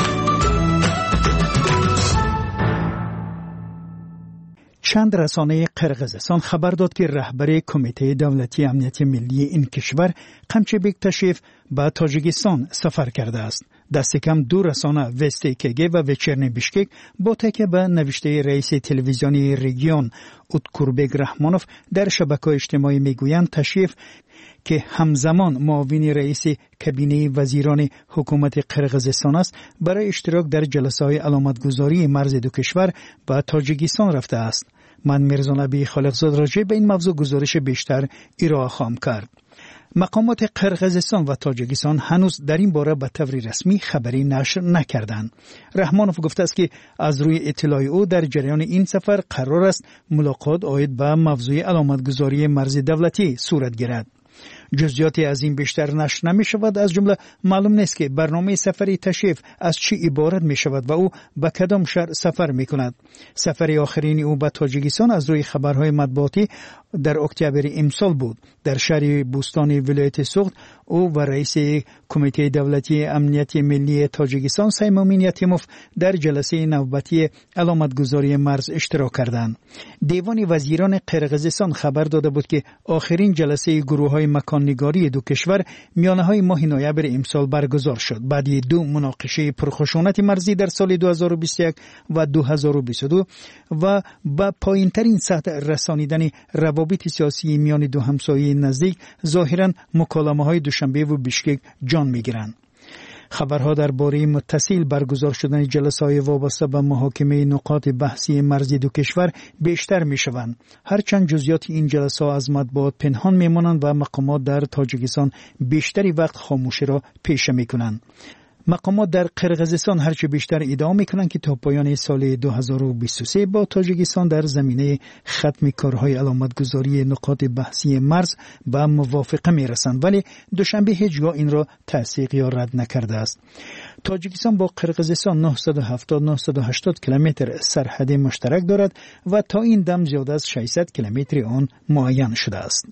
چند رسانه قرقیزستان خبر داد که رهبر کمیته دولتی امنیت ملی این کشور قمچی بیکتشیف به تاجیکستان سفر کرده است. دست کم دو رسانه وستی کگی و وچرنی بیشکک با تکیه به نوشته رئیس تلویزیونی رژیون اوتکوربگ رحمانوف در شبکه‌های اجتماعی میگویند تشریف که همزمان معاون رئیس کابینه وزیران حکومت قرقیزستان است برای اشتراک در جلسه‌های علامتگذاری مرز دو کشور به تاجیکستان رفته است. من میرزا نبی خالقزاد راجع به این موضوع گزارش بیشتر ارائه خواهم کرد. مقامات قرقیزستان و تاجیکستان هنوز در این باره به طور رسمی خبری نشر نکردند. رحمانوف گفته است که از روی اطلاع او در جریان این سفر قرار است ملاقات عاید به موضوع علامتگذاری مرز دولتی صورت گیرد. جزئیاتی از این بیشتر نشر نمی شود. از جمله معلوم نیست که برنامه سفری تشریف از چی عبارت می شود و او به کدام شهر سفر می کند. سفر آخرین او به تاجیکستان از روی خبرهای مطبوعاتی در اکتبر امسال بود. در شهر بوستان ولایت سوخت او و رئیس کمیته دولتی امنیت ملی تاجیکستان سیمومین یتیموف در جلسه نوبتی علامتگذاری مرز اشتراک کردند. دیوان وزیران قرقیزستان خبر داده بود که آخرین جلسه گروه‌های مکان‌نگاری دو کشور میانه‌های ماه نوامبر امسال برگزار شد. بعد دو مناقشه پرخشونت مرزی در سال دو هزار و بیست و یک و دو هزار و بیست و دو و با پایین‌ترین سطح رسانیدن روابط سیاسی میان دو همسایه نزدیک ظاهراً مکالمه‌های دوشنبه و بیشکک جان می‌گیرند. خبرها درباره متصل برگزار شدن جلسه‌های وابسته به محاکمه نقاط بحثی مرزی دو کشور بیشتر می‌شوند. هرچند جزئیات این جلسه‌ها از مطبوعات پنهان می‌مانند و مقامات در تاجیکستان بیشتری وقت خاموشی را پیشه می‌کنند. مقامات در قرقیزستان هرچه بیشتر ادعا میکنند که تا پایان سال دو هزار و بیست و سه با تاجیکستان در زمینه ختم کارهای علامتگذاری نقاط بحثی مرز به موافقه میرسند، ولی دوشنبه هیچگاه این را تصدیق یا رد نکرده است. تاجیکستان با قرقیزستان نهصد و هفتاد تا نهصد و هشتاد کیلومتر سرحد مشترک دارد و تا این دم زیاد از ششصد کیلومتر آن معین شده است.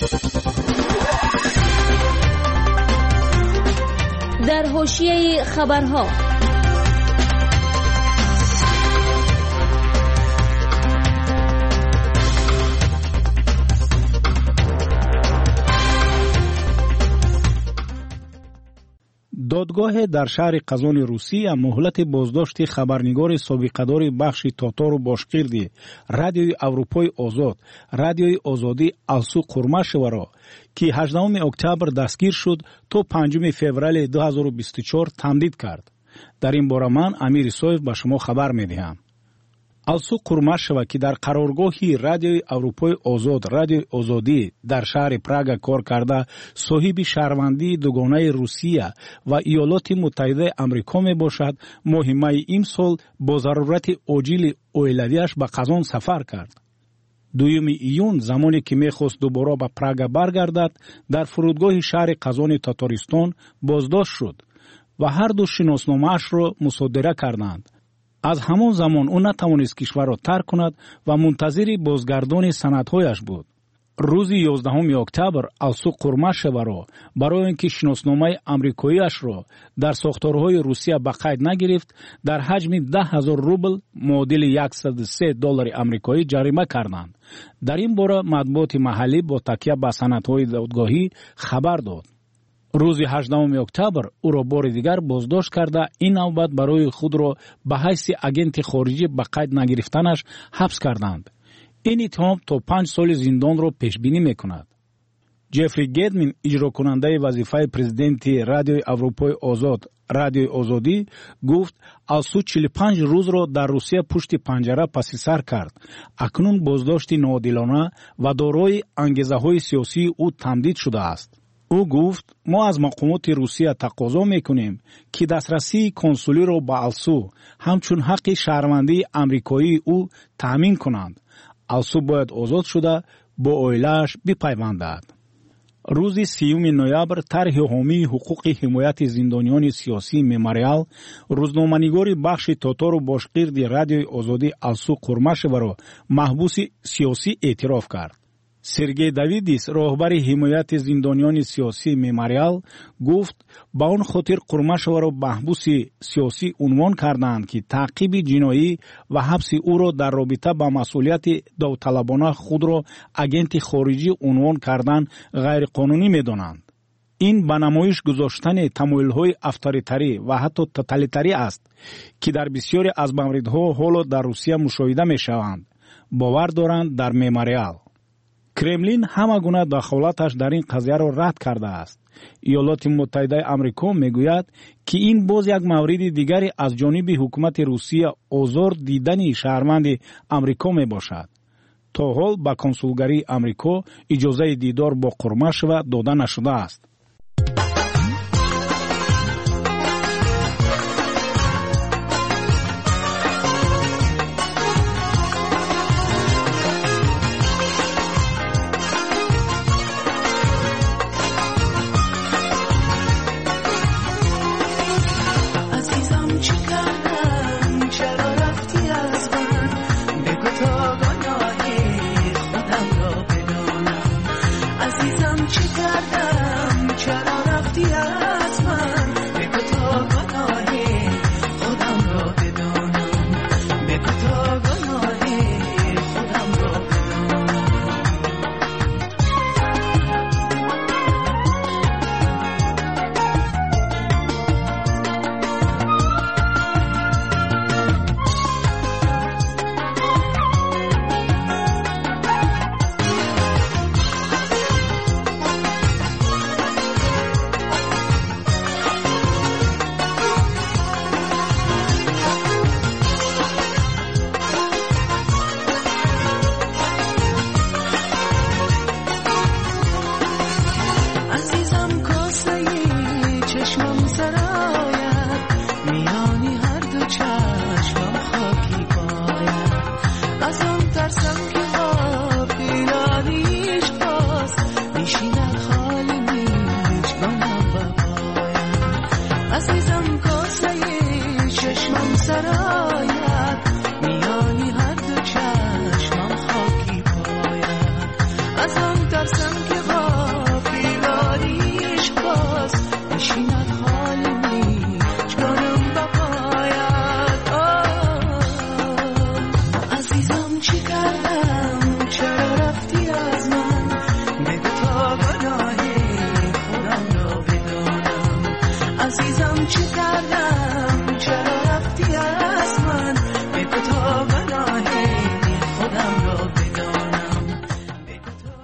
در حاشیه خبرها دادگاه در شهر قزان روسیه مهلت بازداشت خبرنگار سابقه‌دار بخش تاتار و باشقیردی رادیوی اروپای آزاد رادیوی آزادی السو قرماشова را که هجدهم اکتبر دستگیر شد تا پنجم فوریه دو هزار و بیست و چهار تمدید کرد. در این باره من امیر صاحب به شما خبر می‌دهم. алсу Курмашева ки дар қароргоҳи радиои Аврупои озод, радиои озодӣ дар шаҳри Прага кор карда, соҳиби шаҳрвандии дугонаи Русия ва Иёлоти Муттаҳидаи Амрико мебошад, моҳи майи имсол бо зарурати оҷили оилавиаш ба Қазон сафар кард. дуюми июн, замоне ки мехост дубора ба Прага баргардад, дар фурудгоҳи шаҳри Қазони Татаристон боздошт шуд ва ҳарду шиносномаашро мусодира карданд. аз ҳамон замон ӯ натавонист кишварро тарк кунад ва мунтазири бозгардони санадҳояш буд. рӯзи ёздаҳуми октябр алсу Курмашеваро барои ин ки шиносномаи амрикоиашро дар сохторҳои Русия ба қайд нагирифт, дар ҳаҷми даҳ ҳазор рубл муодили яксаду се доллари амрикоӣ ҷарима карданд. дар ин бора матбуоти маҳаллӣ бо такя ба санадҳои додгоҳӣ хабар дод. рӯзи ҳаждаҳуми октябр ӯро бори дигар боздошт карда, ин навбат барои худро ба ҳайси агенти хориҷӣ ба қайд нагирифтанаш ҳабс карданд. ин иттиҳом то панҷ соли зиндонро пешбинӣ мекунад. Ҷефри Гедмин, иҷрокунандаи вазифаи президенти Радиои Аврупои Озод, Радиои Озодӣ, гуфт, алсу чилу панҷ рӯзро дар Русия пушти панҷара паси сар кард. акнун боздошти ноодилона ва дорои ангезаҳои сиёсии ӯ тамдид шудааст. ӯ гуфт, мо аз мақомоти Русия тақозо мекунем, ки дастрасии консулиро ба алсу ҳамчун ҳаққи шаҳрвандии амрикоии ӯ таъмин кунанд. алсу бояд озод шуда бо оилааш бипайвандад. рӯзи сеюми ноябр тарҳи ҳомии ҳуқуқи ҳимояти зиндониёни сиёсии мемориал рӯзноманигори бахши Татору Бошқирди Радиои Озодӣ алсу Курмашеваро маҳбуси сиёсӣ эътироф кард. Сергей Давидис, роҳбари ҳимояти зиндониёни сиёсии мемориал, гуфт, ба он хотир Курмашеваро маҳбуси сиёсӣ унвон карданд, ки таъқиби ҷиноӣ ва ҳабси ӯро дар робита ба масъулияти давталабона худро агенти хориҷӣ унвон кардан ғайриқонунӣ медонанд. ин ба намоиш гузоштани тамоилҳои авторитарӣ ва ҳатто тоталитарӣ аст, ки дар бисёре аз мавридҳо ҳоло дар Русия мушоҳида мешаванд, бовар доранд дар мемориал. Кремлин ҳама гуна дахолаташ дар ин қазияро рад кардааст. Иёлоти Муттаҳидаи Амрико мегӯяд, ки ин боз як мавриди дигаре аз ҷониби ҳукумати Русия озор дидани шаҳрванди Амрико мебошад. то ҳол ба консулгарии Амрико иҷозаи дидор бо Курмашева дода нашудааст. عزیزم چه کردم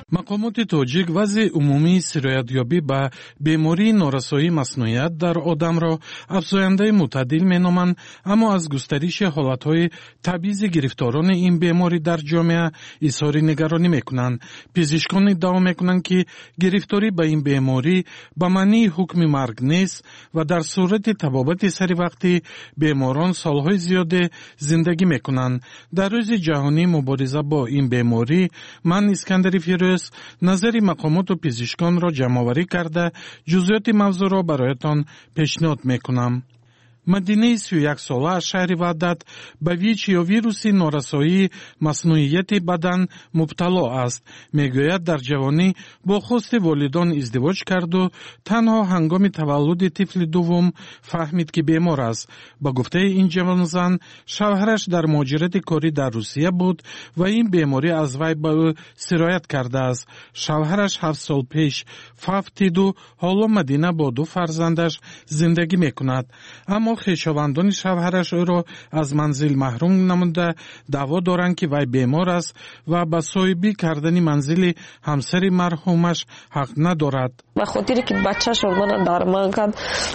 мақомоти тоҷик вазъи умумии сироятёбӣ ба бемории норасоии маснуият дар одамро афзояндаи мутаъддил меноманд, аммо аз густариши ҳолатҳои табъизи гирифторони ин беморӣ дар ҷомеа изҳори нигаронӣ мекунанд. пизишкон иддао мекунанд ки гирифторӣ ба ин беморӣ ба маънии ҳукми марг нест ва дар сурати табобати саривақтӣ беморон солҳои зиёде зиндагӣ мекунанд. дар рӯзи ҷаҳонии мубориза бо ин беморӣ ман Искандари Фирӯз назари мақомоту пизишконро ҷамъоварӣ карда ҷузъиёти мавзӯъро бароятон пешниҳод мекунам. мадинаи си و یک сола аз шаҳри Ваҳдат ба ВИЧ ё вируси норасоии маснуияти бадан мубтало аст. мегӯяд дар ҷавонӣ бо хости волидон издивоҷ карду танҳо ҳангоми таваллуди тифли дуввум фаҳмид ки бемор аст. ба гуфтаи ин ҷавонзан, шавҳараш дар муҳоҷирати корӣ дар Русия буд ва ин беморӣ аз вай ба ӯ сироят кардааст. шавҳараш ҳафт сол пеш фавт диду ҳоло Мадина бо ду фарзандаш зиндагӣ мекунад. аммо хешовандони шавҳараш ӯро аз манзил маҳрум намуда даъво доранд ки вай бемор аст ва ба соҳибӣ кардани манзили ҳамсари марҳумаш ҳақ надорад. ба хотире ки бачашро мана дарман кард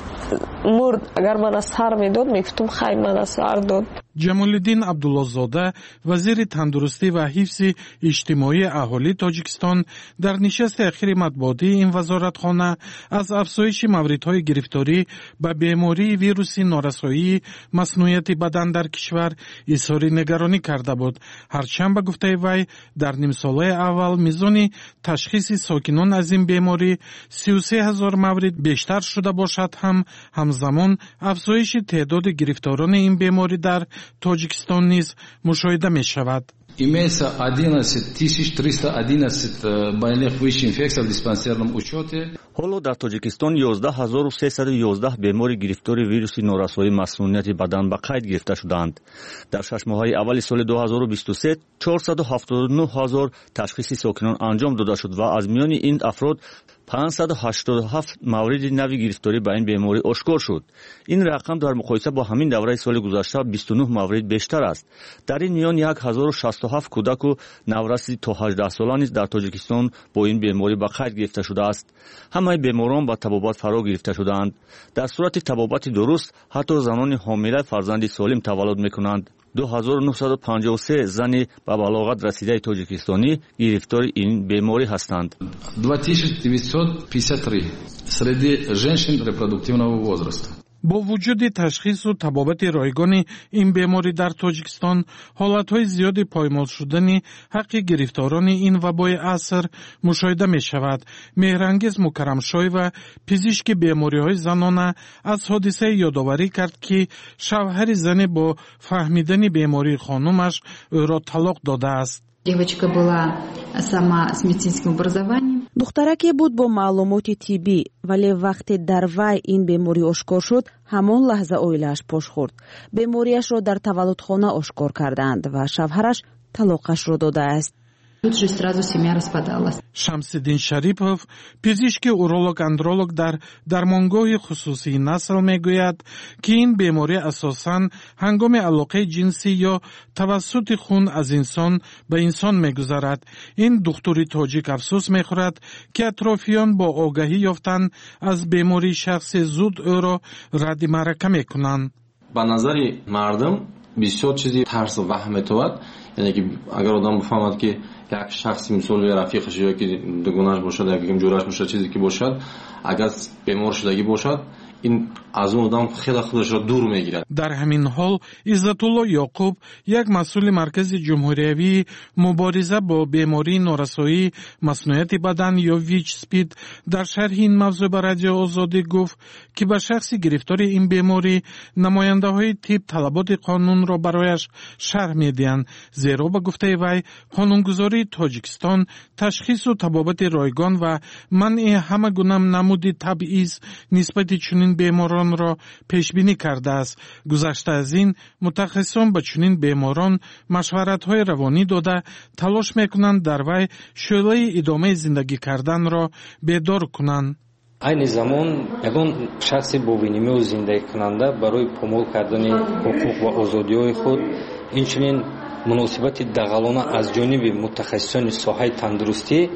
мурд, агар мана сар медод мегуфтум хай мана сар дод. ҷамолиддин абдуллозода вазири тандурустӣ ва ҳифзи иҷтимоии аҳолии Тоҷикистон дар нишасти ахири матбуотии ин вазоратхона аз афзоиши мавридҳои гирифторӣ ба бемории вируси норасоии маснуияти бадан дар кишвар изҳори нигаронӣ карда буд. ҳарчанд ба гуфтаи вай дар нимсолаи аввал мизони ташхиси сокинон аз ин беморӣ си و سه ҳазор маврид бештар шуда бошад ҳам ҳамзамон афзоиши теъдоди гирифторони ин беморӣ дар Тоҷикистон низ мушоҳида мешавад. Имеется одиннадцать тысяч триста одиннадцать больных ВИЧ инфекций в диспансерном учете. ҳоло дар Тоҷикистон ёздаҳ ҳазору сесаду ёздаҳ бемори гирифтори вируси норасоии маснунияти бадан ба қайд гирифта шуданд. дар шаш моҳаи аввали соли ду ҳазору бисту се чорсаду ҳафтоду нӯ ҳазор ташхиси сокинон анҷом дода шуд ва аз миёни ин афрод панҷсаду ҳаштоду ҳафт мавриди нави гирифторӣ ба ин беморӣ ошкор шуд. ин рақам дар муқоиса бо ҳамин давраи соли гузашта бисту нӯ маврид бештар аст. дар ин миён ҳазору шасту ҳафт кӯдаку навраси то ҳаждаҳ сола низ дар Тоҷикистон бо ин беморӣ ба қайд гирифта шудааст. ҳамаи беморон ба табобат фаро гирифта шудаанд. дар сурати табобати дуруст ҳатто занони ҳомила фарзанди солим таваллуд мекунанд. ду ҳазору нуҳсаду панҷоҳу се зани ба балоғат расидаи тоҷикистонӣ гирифтори ин беморӣ ҳастанд. две тысячи девятьсот пятьдесят три среди женщин репродуктивного возраста. бо вуҷуди ташхису табобати ройгони ин беморӣ дар Тоҷикистон, ҳолатҳои зиёди поймол шудани ҳаққи гирифторони ин вабои аср мушоҳида мешавад. меҳрангез Мукаррамшоева, пизишки бемориҳои занона, аз ҳодисае ёдоварӣ кард ки шавҳари зане бо фаҳмидани бемории хонумаш ӯро талоқ додааст. Девочка была сама с медицинским образованием. духтараке буд бо маълумоти тиббӣ, вале вақте дар вай ин беморӣ ошкор шуд, ҳамон лаҳза оилааш пош хӯрд. бемориашро дар таваллудхона ошкор карданд ва шавҳараш талоқашро додааст. Тут же сразу семья распадалась. Шамсиддин Шарипов, пизишки уролог-андролог дар дармонгоҳи хусусии насл мегӯяд, ки ин беморӣ асосан ҳангоми алоқаи ҷинсӣ ё тавассути хун аз инсон ба инсон мегузарад. ин духтури тоҷик афсӯс мехӯрад, ки атрофиён бо огаҳӣ ёфтан аз бемории шахсе зуд ӯро радди маърака мекунанд. ба назари мардум бисёр чизи тарсу ваҳм метавад. яъне ки агар одам бифаҳмад ки як шахси мисол рафиқаш ё ки дугунаш бошад як ҷураш бошад чизе ки бошад, агар бемор шудагӣ бошад, ин аз он одам хеле худашро дур мегирад. дар ҳамин ҳол Иззатулло Ёқуб, як масъули маркази ҷумҳуриявии мубориза бо бемории норасоии маснуияти бадан ё ВИЧ СПИД дар шарҳи ин мавзӯъ ба Радиои Озодӣ гуфт, ки ба шахси гирифтори ин беморӣ намояндаҳои тиб талаботи қонунро барояш шарҳ медиҳанд, зеро ба гуфтаи вай қонунгузории Тоҷикистон ташхису табобати ройгон ва манъи ҳама гуна намуди табъиз нисбати чунин беморонро пешбинӣ кардааст. гузашта аз ин мутахассисон ба чунин беморон машваратҳои равонӣ дода талош мекунанд дар вай шӯълаи идомаи зиндагӣ карданро бедор кунанд. айни замон ягон шахси бовинимию зиндагикунанда барои помол кардани ҳуқуқ ва озодиҳои худ, инчунин муносибати дағалона аз ҷониби мутахассисони соҳаи тандурустӣ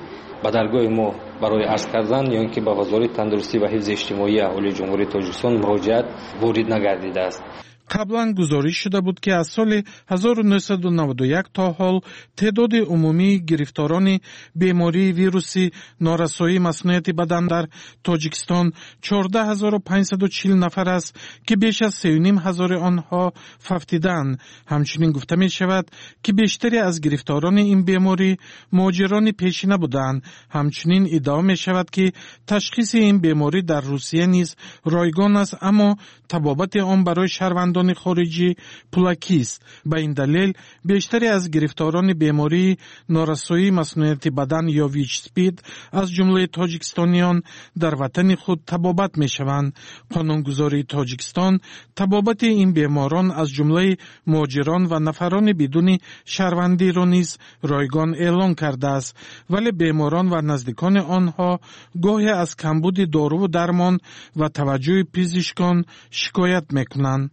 ба даргоҳи мо барои арз кардан ё ин ки ба вазорати тандурустӣ ва ҳифзи иҷтимоии аҳолии ҷумҳурии тоҷикистон муроҷиат ворид нагардидааст. қаблан гузориш шуда буд ки аз соли ҳазору нӯҳсаду наваду як то ҳол теъдоди умумии гирифторони бемории вируси норасоии маснуияти бадан дар тоҷикистон чордаҳ ҳазору панҷсаду чил нафар аст ки беш аз сею ним ҳазори онҳо фавтиданд. ҳамчунин гуфта мешавад ки бештари аз гирифторони ин беморӣ муҳоҷирони пешина буданд. ҳамчунин иддао мешавад ки ташхиси ин беморӣ дар русия низ ройгон аст, аммо табобати он барои шаҳрвандони хориҷӣ пулакист. ба ин далел бештари аз гирифторони бемории норасоии маснуияти бадан ё вич-спид аз ҷумлаи тоҷикистониён дар ватани худ табобат мешаванд. қонунгузории тоҷикистон табобати ин беморон аз ҷумлаи муҳоҷирон ва нафарони бидуни шаҳрвандиро низ ройгон эълон кардааст, вале беморон ва наздикони онҳо гоҳе аз камбуди доруву дармон ва таваҷҷӯҳи пизишкон шикоят мекунанд.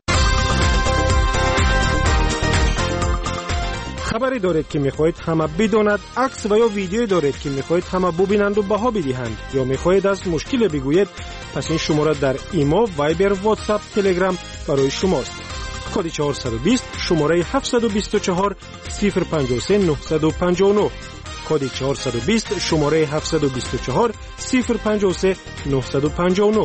خبری دارید که میخواهید همه بداند، عکس و یا ویدیویی دارید که میخواهید همه ببینند و بها بدهند، یا میخواهید از مشکل بگویید، پس این شماره در ایما، وایبر، واتساپ، تلگرام برای شماست. کد چهارصد و بیست شماره هفتصد و بیست و چهار صفر پنجاه و سه نهصد و پنجاه و نه. کد چهارصد و بیست شماره هفتصد و بیست و چهار صفر پنجاه و سه نهصد و پنجاه و نه.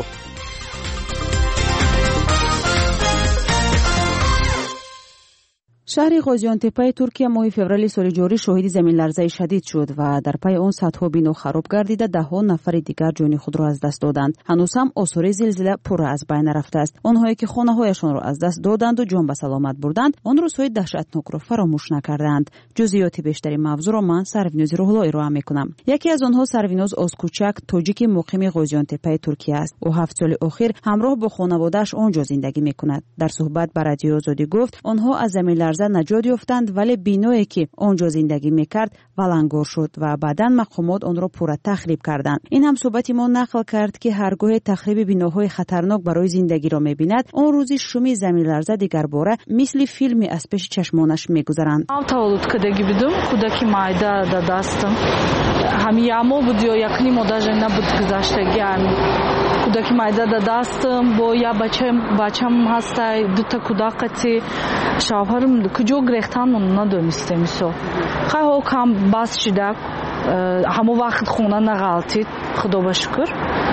шаҳри ғозиёнтепаи Туркия моҳи феврали соли ҷорӣ шоҳиди заминларзаи шадид шуд ва дар пай он садҳо бино хароб гардида даҳҳо нафари дигар ҷони худро аз даст доданд. ҳанӯз ҳам осори зилзила пурра аз байн нарафтааст. онҳое ки хонаҳояшонро аз даст доданду ҷон ба саломат бурданд, он рӯзҳои даҳшатнокро фаромӯш накарданд. ҷузъиёти бештари мавзӯъро ман Сарвинози Рӯҳло ироа мекунам. яке аз онҳо Сарвиноз Озкучак, тоҷики муқими ғозиёнтепаи Туркия аст. ӯ ҳафт соли охир ҳамроҳ бо хонаводааш он ҷо зиндагӣ мекунад. дар суҳбат ба Радиои Озодӣ гуфт, онҳо аз заминларза наҷот ёфтанд, вале биное ки он ҷо зиндагӣ мекард валангор шуд ва баъдан мақомот онро пурра тахриб карданд. ин ҳам суҳбати мо нақл кард ки ҳаргоҳе тахриби биноҳои хатарнок барои зиндагиро мебинад, он рӯзи шуми заминларза дигарбора мисли филми аз пеши чашмонаш мегузаранд. таваллудкадагӣ будум, кӯдаки майда да дастам. ҳами ямо буд ё якни мо даже набуд гузаштаги ҳами кӯдаки майда да дастам бо я бачам бачам ҳастай дута кӯдақати шавҳарам куҷо грехтанмон надонистем исо хайҳо кам бас шида ҳамо вақт хона нағалтид худо ба шукр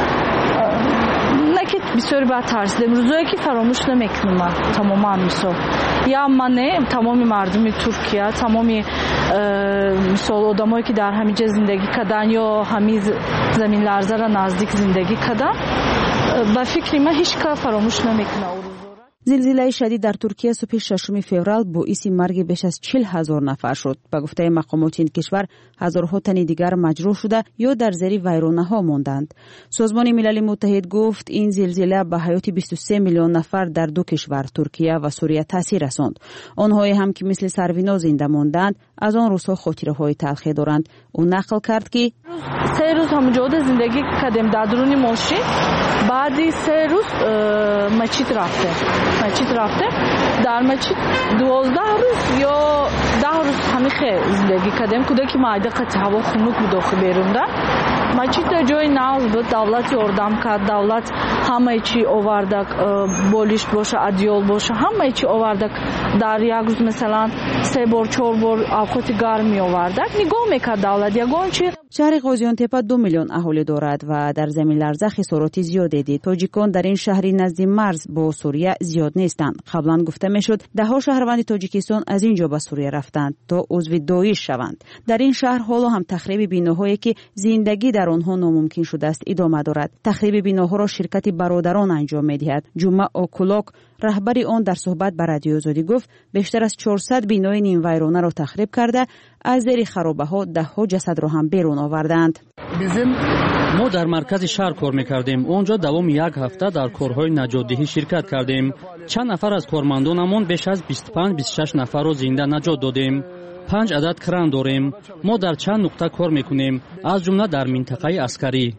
наки бисёри баъд тарсидем рӯзое ки фаромӯш намекунам тамоман мисол я мане тамоми мардуми Туркия тамоми мисол одамое ки дар ҳамин ҷо зиндагӣ кардан ё ҳамин заминларзаро наздик зиндагӣ кардан ба фикри ман ҳеҷ кас фаромӯш намекунам. зилзилаи шадид дар Туркия субҳи шашуми феврал боиси марги беш аз чил ҳазор нафар шуд. ба гуфтаи мақомоти ин кишвар ҳазорҳо тани дигар маҷрӯҳ шуда ё дар зери вайронаҳо монданд. созмони милали муттаҳид гуфт, ин зилзила ба ҳаёти бисту се миллион нафар дар ду кишвар Туркия ва Сурия таъсир расонд. онҳое ҳам ки мисли Сарвино зинда монданд, аз он рӯзҳо хотираҳои талхе доранд. ӯ нақл кард ки се рӯз ҳамоҷода зиндагӣ кардем дар дуруни мошин, баъди се рӯз мачид рафтем мачид рафтем дар мачид дувоздаҳ рӯз ё даҳ рӯз ҳамихе зиндагӣ кардем. кӯдаки майда қати ҳаво хунук буд охи берунда мачид ҷои навз буд. давлат ёрдам кард, давлат ҳамаи чӣ оварда, болишт боша, адёл боша, ҳамаи чӣ оварда. дар як рӯз масалан се бор чор бор авқоти гарм меоварда. нигоҳ мекард давлат ягон чӣ. шаҳри ғозиёнтепа ду миллион аҳолӣ дорад ва дар заминларза хисороти зиёде дид. тоҷикон дар ин шаҳри назди марз бо Сурия зиёд нестанд. қаблан гуфта мешуд даҳҳо шаҳрванди Тоҷикистон аз ин ҷо ба Сурия рафтанд то узви доиш шаванд. дар ин шаҳр ҳоло ҳам тахриби биноҳое ки зиндагӣ дар онҳо номумкин шудааст идома дорад. тахриби биноҳоро ширкати бародарон анҷом медиҳад. ҷума Окулок, раҳбари он, дар суҳбат ба Радиои Озодӣ гуфт, бештар аз чорсад бинои нимвайронаро тахриб карда, аз зери харобаҳо даҳҳо ҷасадро ҳам берун оварданд. мо дар маркази шаҳр кор мекардем. онҷо давоми як ҳафта дар корҳои наҷотдиҳӣ ширкат кардем. чанд нафар аз кормандонамон беш аз бисту панҷ бисту шаш нафарро зинда наҷот додем. панҷ адад кран дорем. мо дар чанд нуқта кор мекунем, аз ҷумла дар минтақаи аскарӣ.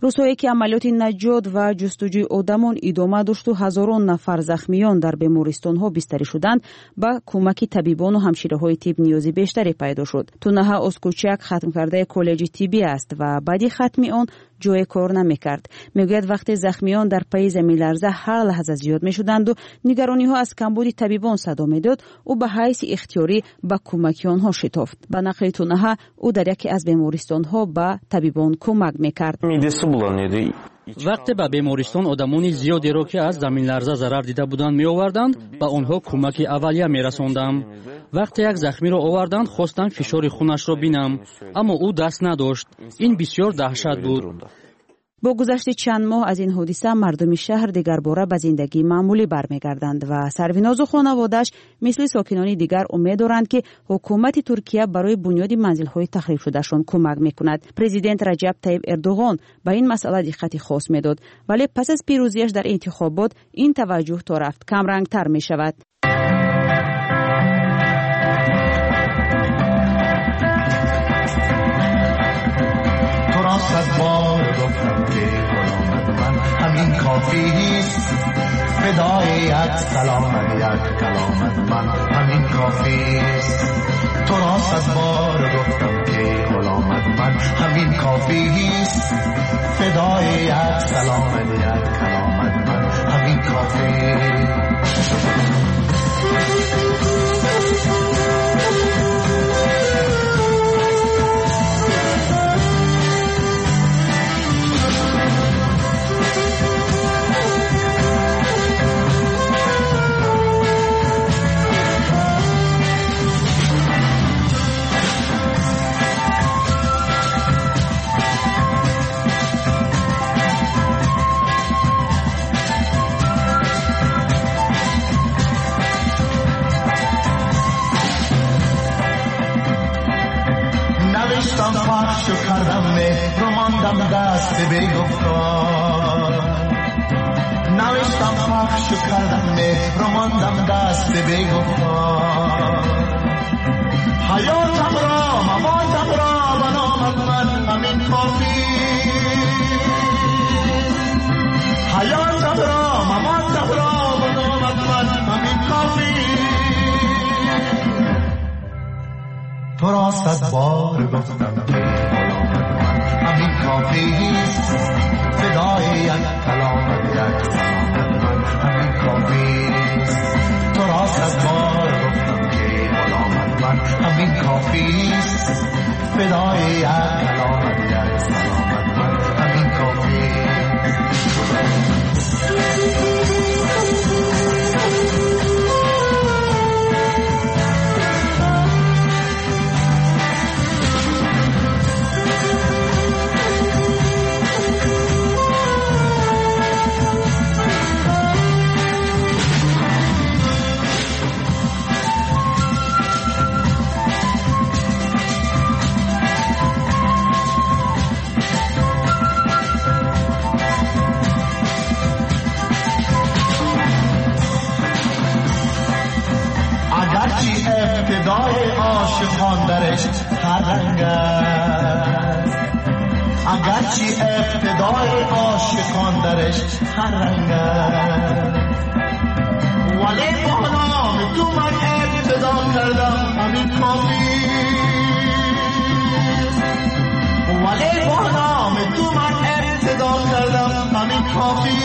روزهایی که عملیات نجات و جستجوی آدمان ادامه داشت و هزاران نفر زخمیان در بیمارستان‌ها بستری شدند، با کمک طبیبان و همشیره‌های طب نیازی بیشتری پیدا شد. تونها اسکوچیک ختم کرده کالج طبی است و بعد ختم آن جای کار نمی‌کرد. میگوید وقتی زخمیان در پای زمین لرزه هر لحظه زیاد می‌شدند و نگرانی‌ها از کمبود طبیبان صدا می‌داد و به حیث اختیاری به کمک آنها شتافت. به نقل تونها او در یکی از بیمارستان‌ها به طبیبان کمک می‌کرد. وقتی به بیمارستان آدمانی زیادی را که از زمین لرزه ضرر دیده بودند می آوردند، به آنها کمک اولیه می رساندم. وقتی یک زخمی را آوردند خواستم فشار خونش را بینم، اما او دست نداشت. این بسیار دهشت بود. با گذشت چند ماه از این حادثه مردم شهر دیگر باره به زندگی معمولی برمیگردند و سروناز و خانواده‌اش مثل ساکنان دیگر امید دارند که حکومت ترکیه برای بنیاد منزل‌های تخریب شدهشان کمک می‌کند. پرزیدنت رجب طیب اردوغان به این مسئله دقت خاص می‌داد، ولی پس از پیروزیش در انتخابات این توجه تا رفت کمرنگ‌تر می‌شود. صد بار گفتم که غلامت من همین کافیست، فدای یک سلامت یک کلامت من همین کافیست. تو را صد بار گفتم که غلامت من همین کافیست، فدای یک سلامت یک کلامت من همین کافیست. پخش کردم مهر رو ماندم دست بی‌گفتار، نوشتم پخش کردم مهر رو ماندم دست بی‌گفتار. حیاتم را مماتم را به نامت من همین کافی، حیاتم را مماتم را به نامت من همین کافی. تو را صد بار گفتم که غلامت من همین کافیست، فدای یک کلامت یک سلامت من همین کافیست. تو را صد بار گفتم که غلامت من همین کافیست، فدای یک کلامت یک سلامت من همین کافیست. ابتدای عاشقان درش هر رنگ است، اگرچه ابتدای عاشقان درش هر رنگ است، ولی با نام تو من ابتدا کردم همین کافی، ولی با نام تو من ابتدا کردم همین کافی.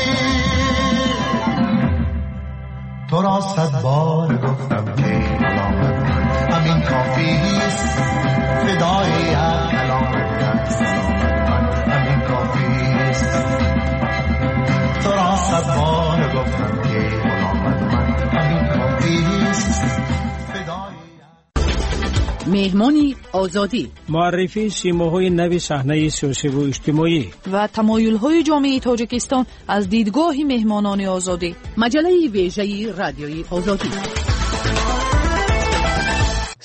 تو را صد بار گفتم که غلامت من همین کافیست، فدای یک کلامت یک سلامت من همین کافیست. تو را صد بار گفتم که غلامت من همین کافیست، فدای مهمانی آزادی، معرفی سیماهای نوی صحنه سیاسی و اجتماعی و تمایل‌های جامعه تاجیکستان از دیدگاه مهمانان آزادی. مجله ویژه رادیوی آزادی.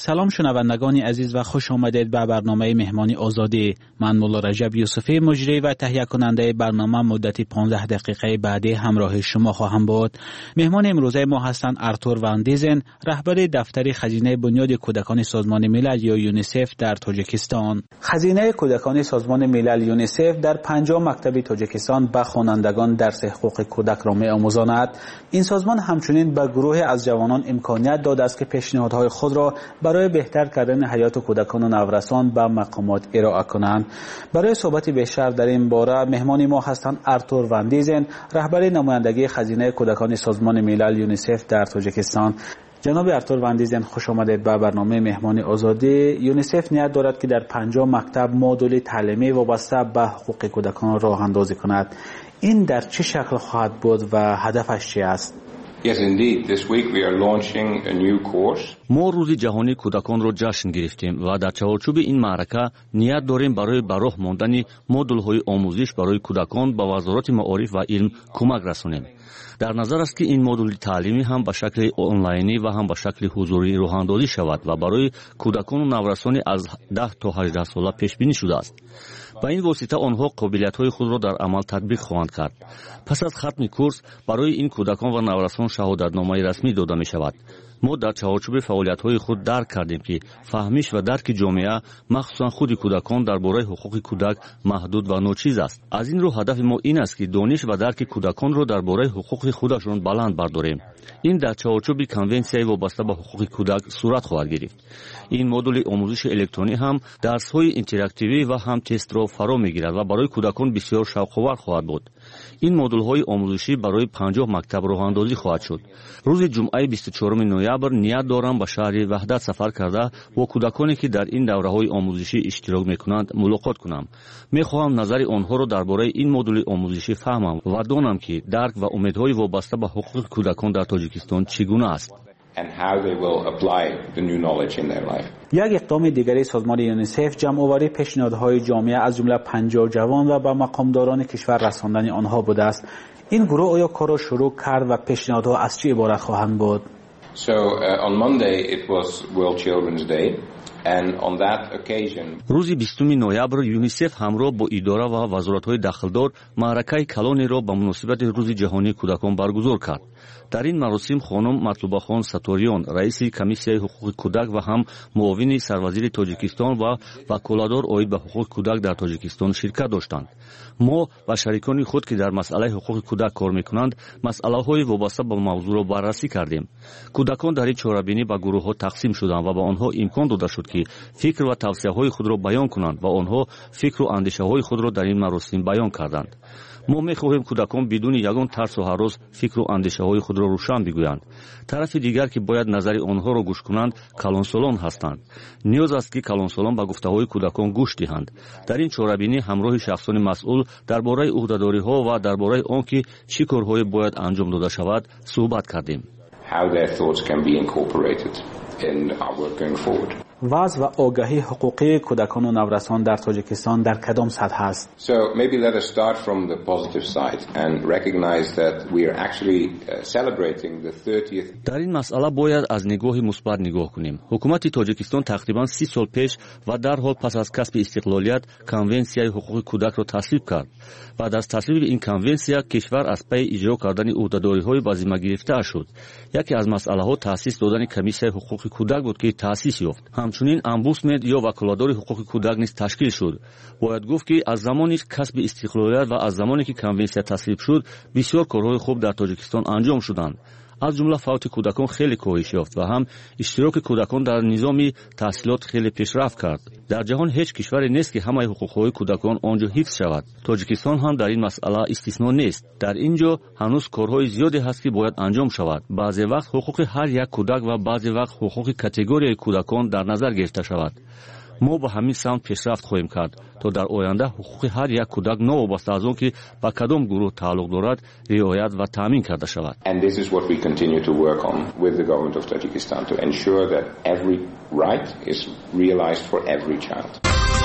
سلام شنوندگان عزیز و خوش آمدید به برنامه مهمانی آزادی. من مولا رجب یوسفی مجری و تهیه کننده برنامه مدتی پانزده دقیقه بعدی همراه شما خواهم بود. مهمان امروزه ما هستند آرتور وان دیزن، رهبر دفتر خزینه بنیاد کودکان سازمان ملل یا یونیسف در تاجیکستان. خزینه کودکان سازمان ملل یونیسف در پنجاه مکتب تاجیکستان به خوانندگان درس حقوق کودک را می‌آموزاند. این سازمان همچنین به گروه از جوانان امکانیت داده است که پیشنهادهای خود را برای بهتر کردن حیات کودکان و نورسان به مقامات ارائه کنند. برای صحبت بیشتر در این باره مهمان ما هستند آرتور وان دیزن، رهبر نمایندگی خزینه کودکان سازمان ملل یونیسف در تاجیکستان. جناب آرتور وان دیزن، خوش آمدید به برنامه مهمانی آزادی. یونیسف نیت دارد که در پنجاه مکتب مدل تعلیمی وابسته به حقوق کودکان راه اندازی کند. این در چه شکل خواهد بود و هدفش چی است؟ Yes, indeed. This week we are launching a new course. ما روز جهانی کودکان را جشن گرفتیم و در چارچوب این معرکه نیت داریم برای به راه ماندن مدل‌های آموزش برای کودکان به وزارت معارف و علم کمک رسانیم. در نظر است که این مدل تعلیمی هم به شکل آنلاینی و هم به شکل حضوری راه اندازی شود و برای کودکان و نورسان از ده تا هجده ساله پیش بینی شده است. با این واسطه آنها قابلیت‌های خود را در عمل تطبیق خواهند کرد. پس از ختم کورس برای این کودکان و نورسان شهادتنامه رسمی داده می شود. ما در چارچوب فعالیت‌های خود درک کردیم که فهمیش و درک جامعه مخصوصا خود کودکان درباره حقوق کودک محدود و ناچیز است. از این رو هدف ما این است که دانش و درک کودکان را درباره حقوق خودشان بلند برداریم. این در چارچوب کنونسیای وابسته به حقوق کودک صورت خواهد گرفت. این مدل آموزش الکترونی هم درس‌های اینتراکتیوی و هم تست را فرا می‌گیرد و برای کودکان بسیار شوق‌آور خواهد بود. این مدل‌های آموزشی برای پنجاه مکتب راه اندازی خواهد شد. روز جمعه بیست و چهارم نوامبر نیت دارم به شهر وحدت سفر کرده با کودکانی که در این دوره‌های آموزشی اشتراک می‌کنند ملاقات کنم. می‌خواهم نظر آنها را درباره این مدل آموزشی فهمم و دانم که درک و امیدهای وابسته به حقوق کودکان در تاجیکستان چگونه است. And how they will apply the new knowledge in their life. یک اقدام دیگری سازمان یونیسف جمع‌آوری پیشنهادهای جامعه از جمله پنجاه جوان و به مقامداران کشور رساندن آنها بوده است. این گروه آیا کار را شروع کرد و پیشنهادها از چه عبارت خواهند بود؟ So uh, on Monday it was World Children's Day. And on that occasion روز بیستم نوامبر یونیسف همراه با اداره و وزارت‌های داخلدار معرکه کلانی را به مناسبت روز جهانی کودکان برگزار کرد. در این مراسم خانم مطلوبه خان ساتوریان، رئیس کمیسیای حقوق کودک و هم معاون سروزیر تاجیکستان و وکالتدار عاید به حقوق کودک در تاجیکستان شرکت داشتند. ما و شریکان خود که در مسئله حقوق کودک کار می‌کنند، مسئله‌های وابسته به موضوع را بررسی کردیم. کودکان در این چهاربینی به گروه‌ها تقسیم شدند و به آنها امکان داده شد که فکر و توصیه‌های خود را بیان کنند و آنها فکر و اندیشه‌های خود را در این مراسم بیان کردند. ما می‌خواهیم کودکان بدون یگان ترس و هراس فکر و اندیشه‌های خود را روشن بگویند. طرف دیگر که باید نظر آنها را گوش کنند کلانسالان هستند. نیاز است که کلانسالان به گفته‌های کودکان گوش دهند. در این چهاربینی همراه شخصان مسئول درباره عهده‌داری‌ها و درباره آنکه چه کارهایی باید انجام داده شود صحبت کردیم. How their thoughts can be incorporated in our work going forward. وضع و آگاهی حقوقی کودکان و نورسان در تاجیکستان در کدام سطح است؟ So maybe let us start from the positive side and recognize that we are actually celebrating the thirtieth. در این مسئله باید از نگاه مثبت نگاه کنیم. حکومت تاجیکستان تقریباً سی سال پیش و در حال پس از کسب استقلالیت کنونسیای حقوق کودک را تصویب کرد. بعد از تصویب این کنونسیا کشور از پی اجرا کردن عهده‌داری‌های به ذمه گرفته شد. یکی از مسئله‌ها تأسیس دادن کمیسیای حقوق کودک بود که تأسیس یافت. همچنین امبوسمن یا وکالتدار حقوق کودک نیز تشکیل شد. باید گفت که از زمانی کسب استقلالیت و از زمانی که کنونسیا تصویب شد بسیار کارهای خوب در تاجیکستان انجام شدند. از جمله فوت کودکان خیلی کاهش یافت و هم اشتراک کودکان در نظام تحصیلات خیلی پیشرفت کرد. در جهان هیچ کشوری نیست که همه حقوق‌های کودکان آنجا حفظ شود. تاجیکستان هم در این مسئله استثنا نیست. در اینجا هنوز کارهای زیادی هست که باید انجام شود. بعضی وقت حقوق هر یک کودک و بعضی وقت حقوق کاتگوری کودکان در نظر گرفته شود. ما با همین سمت پیشرفت خواهیم کرد تا در آینده حقوق هر یک کودک نوابسته از آن که به کدام گروه تعلق دارد رعایت و تامین کرده شود. And this is what we continue to work on with the government of Tajikistan to ensure that every right is realized for every child.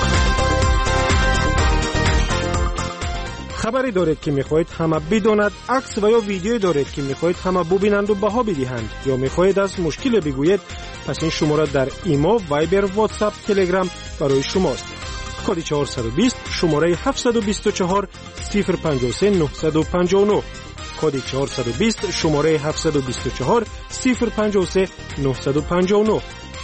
خبری دارید که میخواهید همه بداند، عکس و یا ویدیویی دارید که میخواهید همه ببینند و بها بدهند، یا میخواهید از مشکل بگویید، پس این شماره در ایمو، وایبر، واتساپ، تلگرام برای شماست. کد چهارصد و بیست شماره هفتصد و بیست و چهار صفر پنجاه و سه نهصد و پنجاه و نه. کد چهارصد و بیست شماره هفتصد و بیست و چهار صفر پنجاه و سه نهصد و پنجاه و نه.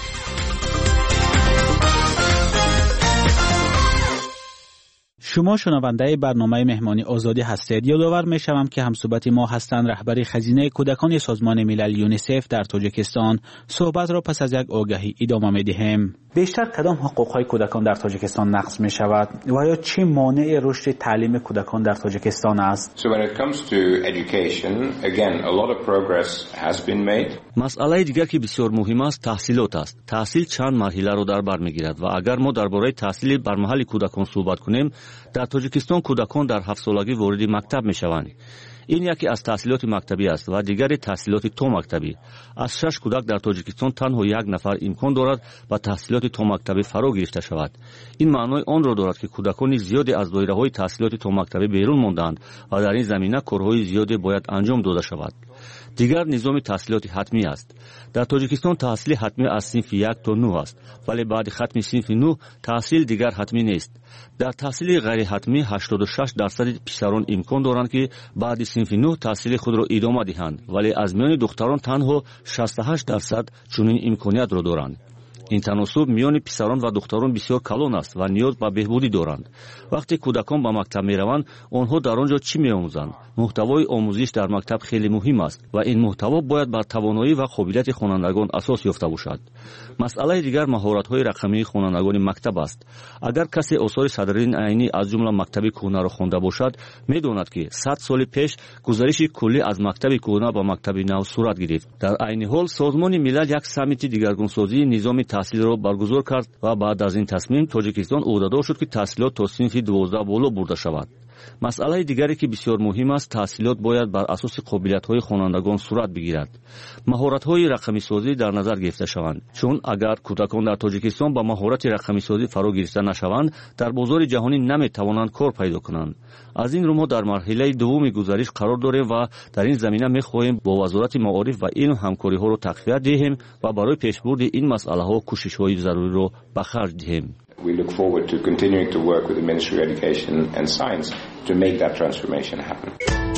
شما شنونده برنامه مهمانی آزادی هستید. یادآور می‌شوم که همصحبت ما هستند رهبر خزینه کودکان سازمان ملل یونیسف در تاجیکستان. صحبت را پس از یک آگهی ادامه می‌دهیم. بیشتر کدام حقوق‌های کودکان در تاجیکستان نقض می‌شود و یا چه مانع رشد تعلیم کودکان در تاجیکستان است؟ So when it comes to education, again a lot of progress has been made. مسئله دیگر که بسیار مهم است تحصیلات است. تحصیل چند مرحله را در بر می‌گیرد و اگر ما درباره تحصیل بر محل کودکان صحبت کنیم، در تاجیکستان کودکان در هفت سالگی وارد مکتب می‌شوند. این یکی از تحصیلات مکتبی است و دیگری تحصیلات تو مکتبی. از شش کودک در تاجیکستان تنها یک نفر امکان دارد و تحصیلات تو مکتبی فرا گرفته شود. این معنای آن را دارد که کودکان زیادی از دایره‌های تحصیلات تو مکتبی بیرون ماندند و در این زمینه کارهای زیادی باید انجام داده شود. دیگر نظام تحصیلات حتمی است. در تاجیکستان تحصیل حتمی از صنف یک تا نه است، ولی بعد ختم صنف نه تحصیل دیگر حتمی نیست. در تحصیل غیر حتمی هشتاد و شش درصد پسران امکان دارند که بعد صنف نه تحصیل خود را ادامه دهند، ولی از میان دختران تنها شصت و هشت درصد چنین امکانیت را دارند. این تناسب میان پسران و دختران بسیار کلان است و نیاز به بهبودی دارند. وقتی کودکان به مکتب میروند، آنها در آنجا چی میآموزند؟ محتوای آموزش در مکتب خیلی مهم است و این محتوا باید بر توانایی و قابلیت خوانندگان اساس یافته باشد. مسئله دیگر مهارت‌های رقمی خوانندگان مکتب است. اگر کسی آثار صدرالدین عینی از جمله مکتب کهنه را خوانده باشد، میداند که صد سال پیش گزارش کلی از مکتب کهنه به مکتب نو صورت گرفت. در عین حال سازمان ملل یک سمیت دیگرگونسازی نظام تحصیل را برگزار کرد و بعد از این تصمیم تاجیکستان عهدهدار شد که تحصیلات تا صنف دوازده بالا برده شود. مسئله دیگری که بسیار مهم است تحصیلات باید بر اساس قابلیت‌های خوانندگان صورت بگیرد. مهارت‌های رقمی سازی در نظر گرفته شوند، چون اگر کودکان در تاجیکستان با مهارت رقمی سازی فرا گرفته نشوند، در بازار جهانی نمی‌توانند کار پیدا کنند. از این رو ما در مرحله دوم گزارش قرار داریم و در این زمینه می‌خواهیم با وزارت معارف و علم همکاری‌ها را تقویت دهیم و برای پیشبرد این مسئله‌ها کوشش‌های ضروری را به خرج دهیم. We look forward to continuing to work with the Ministry of Education and Science to make that transformation happen.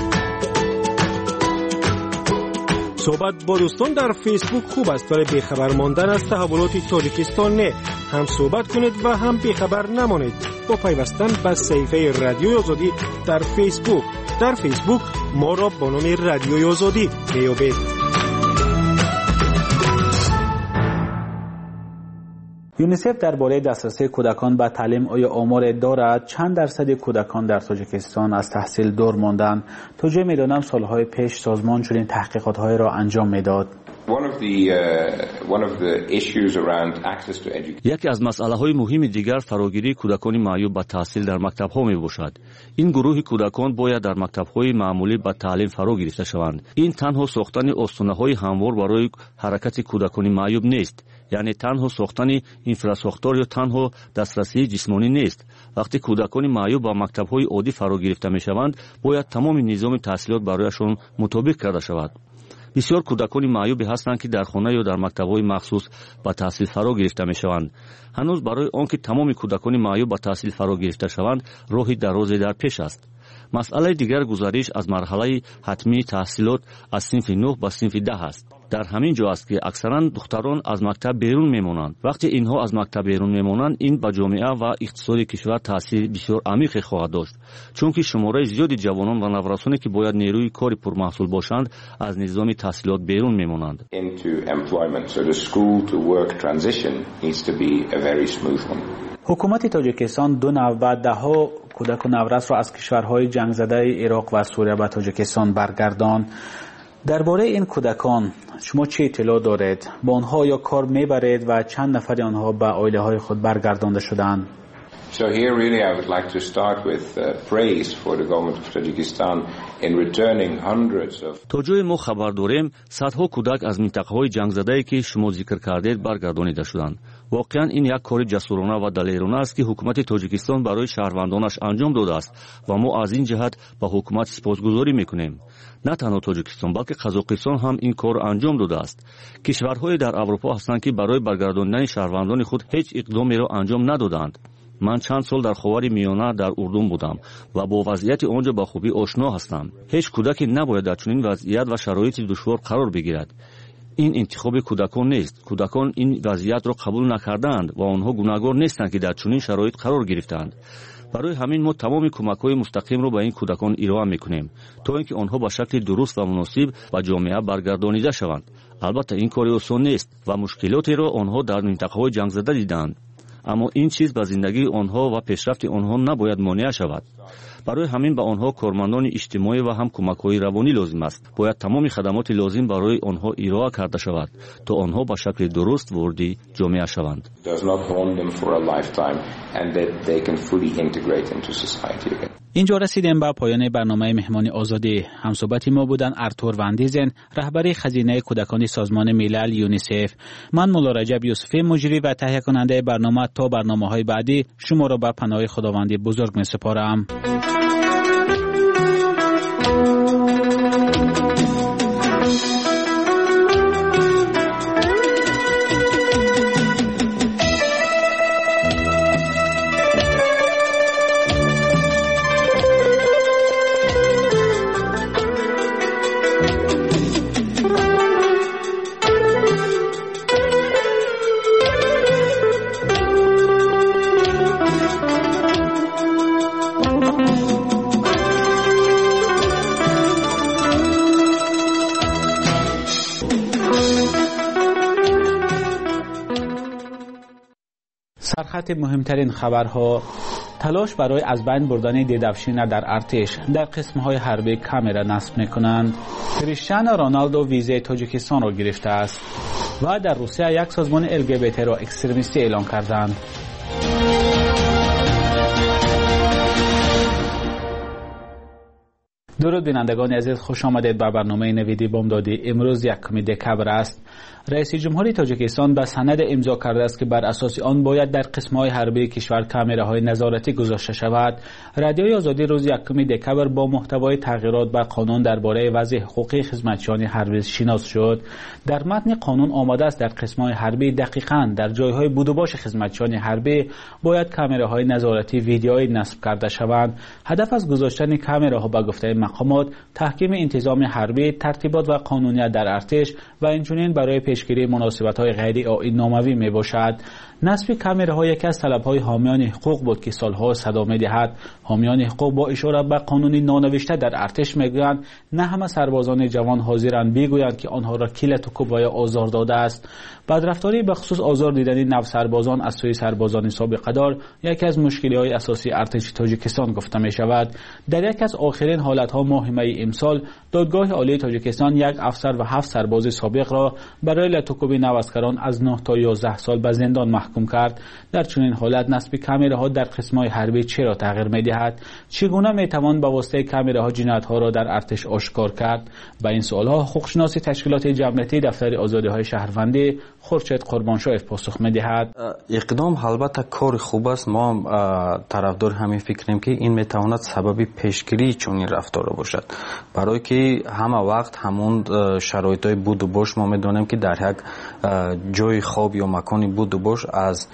صحبت با دوستان در فیسبوک خوب است، ولی بیخبر ماندن از تحولات تاجیکستان نه. هم صحبت کنید و هم بیخبر نمانید با پیوستن به صفحه رادیوی آزادی در فیسبوک. در فیسبوک ما را با نام رادیوی آزادی میابید. یونیسف درباره دسترسی کودکان به تعلیم آیا آمار دارد؟ چند درصد کودکان در تاجیکستان از تحصیل دور ماندند؟ تا جای میدانم سالهای پیش سازمان چنین تحقیقات‌های را انجام میداد. یکی از مسئله‌های مهم دیگر فراگیری کودکان معیوب به تحصیل در مکتب‌ها میباشد. این گروه کودکان باید در مکتب‌های معمولی به تعلیم فرا گرفته شوند. این تنها ساختن آستانه‌های هموار برای حرکت کودکان معیوب نیست، یعنی تنها ساختن اینفراساختور یا تنها دسترسی جسمانی نیست. وقتی کودکان معیوب با مکتب‌های عادی فرا گرفته می‌شوند، باید تمام نظام تحصیلات برایشان مطابق کرده شود. بسیار کودکان معیوبی هستند که در خانه یا در مکتب‌های مخصوص با تحصیل فرا گرفته می‌شوند. هنوز برای آنکه تمام کودکان معیوب با تحصیل فرا گرفته شوند، راهی درازی در پیش است. مسئله دیگر گزارش از مرحله حتمی تحصیلات از صنف نه به صنف ده است. در همین جا است که اکثرا دختران از مکتب بیرون میمانند. وقتی اینها از مکتب بیرون میمانند، این به جامعه و اقتصاد کشور تاثیر بسیار عمیق خواهد داشت، چون که شماره زیادی جوانان و نورسانی که باید نیروی کاری پرمحصول باشند از نظام تحصیلات بیرون میمانند. حکومت تاجیکستان دو نو بعد ده ها کودک و نورس را از کشورهای جنگ زده عراق و سوریه به تاجیکستان برگردان. درباره این کودکان شما چه اطلاع دارید؟ با آنها یا کار میبرید و چند نفر آنها به عائله های خود برگردانده شدند؟ So here really I would like to start with uh, praise for the government of Tajikistan in returning hundreds of تو جای ما خبر داریم صدها کودک از منطقه‌های جنگ‌زده‌ای که شما ذکر کردید برگردانیده شدند. واقعا این یک کار جسورانه و دلیرانه است که حکومت تاجیکستان برای شهروندانش انجام داده است و ما از این جهت به حکومت سپاسگزاری می‌کنیم. نه تنها تاجیکستان بلکه قزاقستان هم این کار انجام داده است. کشورهای در اروپا هستند که برای برگرداندن شهروندان خود هیچ اقدامی را انجام ندادند. من چند سال در خاور میانه در اردن بودم و با وضعیت آنجا با خوبی آشنا هستم. هیچ کودکی نباید در چنین وضعیت و شرایط دشوار قرار بگیرد. این انتخاب کودکان نیست. کودکان این وضعیت را قبول نکردند و آنها گناهکار نیستند که در چنین شرایط قرار گرفتند. برای همین ما تمام کمک‌های مستقیم را به این کودکان ارائه می‌کنیم تا اینکه آنها به شکل درست و مناسب به جامعه برگردانیده شوند. البته این کار آسان نیست و مشکلاتی را آنها در منطقه‌های جنگ‌زده دیدند. اما این چیز به زندگی آنها و پیشرفت آنها نباید مانع شود. برای همین به آنها کارمندان اجتماعی و هم کمک‌های روانی لازم است. باید تمام خدمات لازم برای آنها ارائه کرده شود تا آنها به شکل درست وارد جامعه شوند. اینجا رسیدیم به پایان برنامه مهمان آزادی. همصحبت ما بودن ارتور وندیزن، رهبر خزینه کودکان سازمان ملل یونیسف. من مولا رجب یوسفی مجری و تهیه کننده برنامه. تا برنامه‌های بعدی شما را به پناه خداوند بزرگ می‌سپارم. سرخط مهمترین خبرها: تلاش برای از بین بردن دیدفشین در ارتش در قسمهای حربی کامرا نصب میکنند. کریستیانو رونالدو ویزای تاجیکستان را گرفته است و در روسیه یک سازمان ال جی بی تی را اکستریمیستی اعلام کردند. درود بینندگان عزیز، خوش آمدید به برنامه نویدی بامدادی. امروز یکم دکبر است. رئیس جمهوری تاجیکستان به سند امضا کرده است که بر اساس آن باید در قسم‌های حربی کشور کامراهای نظارتی گذاشته شود. رادیوی آزادی روز یکم دکبر با محتوای تغییرات به قانون درباره وضع حقوقی خدمتچیان حربی شناس شد. در متن قانون آمده است در قسم‌های حربی دقیقاً در جای‌های بود و باش خدمتچیان حربی باید کامراهای نظارتی ویدیویی نصب کرده شوند. هدف از گذاشتن کامراها به گفته مقامات تحکیم انتظام حربی، ترتیبات و قانونیت در ارتش و اینچنین برای پیشگیری مناسبت‌های غیر آیین‌ناموی میباشد. نصب کامراها یکی از طلب‌های حامیان حقوق بود که سالها صدا می‌دهد. حامیان حقوق با اشاره به قانون نانوشته در ارتش میگویند نه همه سربازان جوان حاضرند بگویند که آنها را کیلت و کوب و یا آزار داده است. بدرفتاری به خصوص آزار دیدن نو سربازان از سوی سربازان سابقه دار یکی از مشکل‌های اساسی ارتش تاجیکستان گفته می‌شود. در یک از آخرین حالت‌ها ماه می امسال دادگاه عالی تاجیکستان یک افسر و هفت سرباز سابق را برای لطوکوب نواسکران از نه تا یازده سال به زندان محکوم کرد. در چنین حالت نصب کامراها در قسم‌های حربی چرا تغییر می‌دهد؟ چگونه می‌توان با واسطه کامراها جنایت‌ها را در ارتش آشکار کرد؟ به این سوال‌ها حقوقشناس تشکیلات جمعیتی دفتر آزادی‌های شهروندی خورشید قربانشاهی پاسخ می‌دهد. اقدام البته کار خوب است. ما طرفدار همین فکریم که این می‌تواند سبب پیشگیری چنین رفتار باشد، برای که همه وقت همون شرایط‌های بود و باش ما می‌دونیم که در یک جای خواب یا مکانی بود و باش از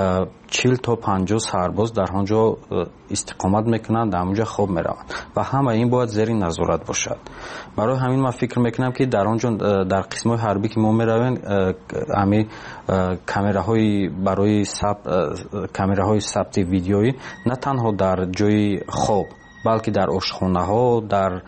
چهل تا پنجاه سرباز در آنجا استقامت میکنند، در آنجا خواب میروند و همه این باید زیر نظارت باشد. برای همین من فکر میکنم که در آنجا در قسمت حربی که ما میرویم همین کامراهای برای ثبت کامراهای ثبت ویدیویی نه تنها در جای خواب بلکه در آشخانه ها، در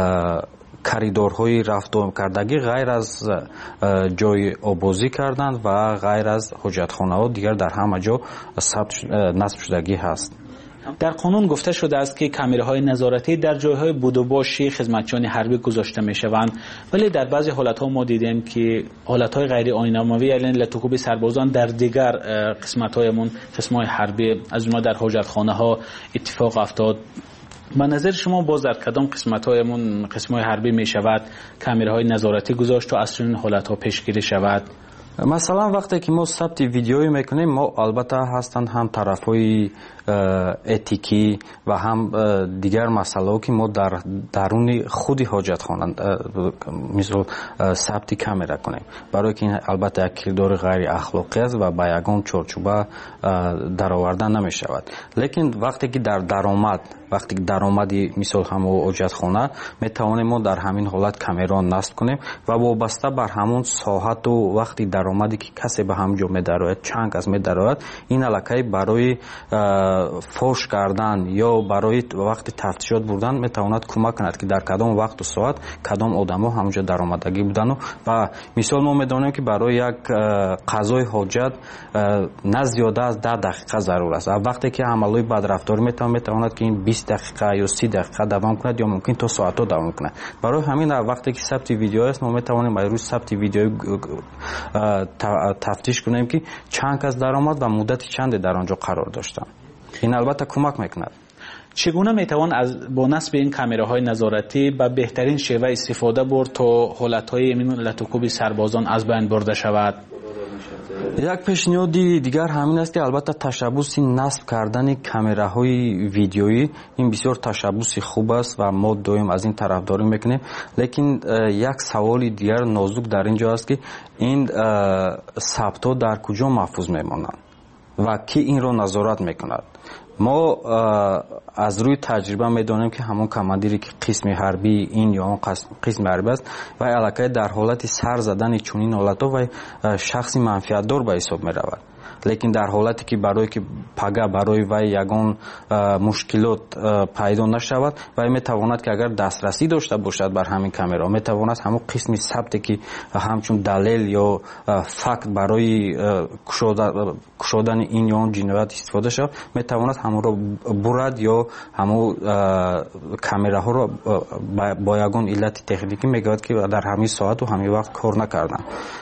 کریدورهای رفت و کردگی غیر از جای آبازی کردن و غیر از حجتخانه ها دیگر در همه جا ثبت نصب شدگی هست. در قانون گفته شده است که کامراهای نظارتی در جایهای بود و باشی خدمتچیان حربی گذاشته میشوند، ولی در بعضی حالت‌ها ما دیدیم که حالت‌های غیر آیین‌ناموی یعنی لطوکوب سربازان در دیگر قسمت‌هایمون قسم‌های حربی از جمله در حاجتخانه‌ها اتفاق افتاد. به نظر شما باز در کدام قسمت‌هایمون قسم‌های حربی می‌شود کامراهای نظارتی گذاشت و از چنین حالت‌ها پیشگیری شود؟ مثلا وقتی که ما ثبت ویدیویی میکنیم ما البته هستند هم طرفای اتیکی و هم دیگر مسائلی که ما در درون خودی حاجتخانه مثل ثبت کامرا کنیم، برای که این البته یک کردار غیر اخلاقی است و با یگان چارچوبه درآورده نمیشود. لیکن وقتی که در درآمد وقتی که درآمدی مثل همون حاجتخانه میتوانیم ما در همین حالت کامرا نصب کنیم و وابسته بر همون ساعت و وقتی درآمدی که کسی به همجا میدرآید چند از میدرآید این علاقه برای فوش کردن یا برای وقت تفتیشات بردن میتواند کمک کند که در کدام وقت و ساعت کدام آدم‌ها همونجا درآمدگی بودن و مثال ما میدانیم که برای یک قضای حاجت نه زیاده از ده دقیقه ضرور است. وقتی که عملای بدرفتاری میتواند که این بیست دقیقه یا سی دقیقه دوام کند یا ممکن تا ساعت‌ها دوام کند. برای همین وقتی که ثبت ویدیو است ما میتوانیم برای روی ثبت ویدیو تفتیش کنیم که چند کس درآمد و مدت چند در آنجا قرار داشتن. این البته کمک میکند. چگونه میتوان از با نصب این کامراهای نظارتی به بهترین شیوه استفاده برد تا حالتهای این لطوکوب سربازان از بین برده شود؟ یک پیشنهادی دیگر همین است که البته تشبوس نصب کردن کامراهای ویدیویی این بسیار تشبوس خوب است و ما دویم از این طرفداری میکنیم، لیکن یک سوال دیگر نازک در اینجا است که این ثبت‌ها در کجا محفوظ میمانند و کی این رو نظارت میکند؟ ما از روی تجربه میدانیم که همون کماندیری که قسم حربی این یا اون قسم حربی است و علاقه در حالت سر زدن چنین حالت‌ها و شخصی منفعت دار به حساب می رود. لیکن در حالتی که برای که پگه برای وی یگان مشکلات پیدا نشود و میتواند که اگر دسترسی داشته باشد بر همین کامرا میتواند همون قسم ثبت که همچون دلیل یا فکت برای کشودن این یا اون جنایت استفاده شود میتواند همون رو برد یا همون کامرا ها رو با یگان علت تکنیکی میگوید که در همین ساعت و همین وقت کار نکردن.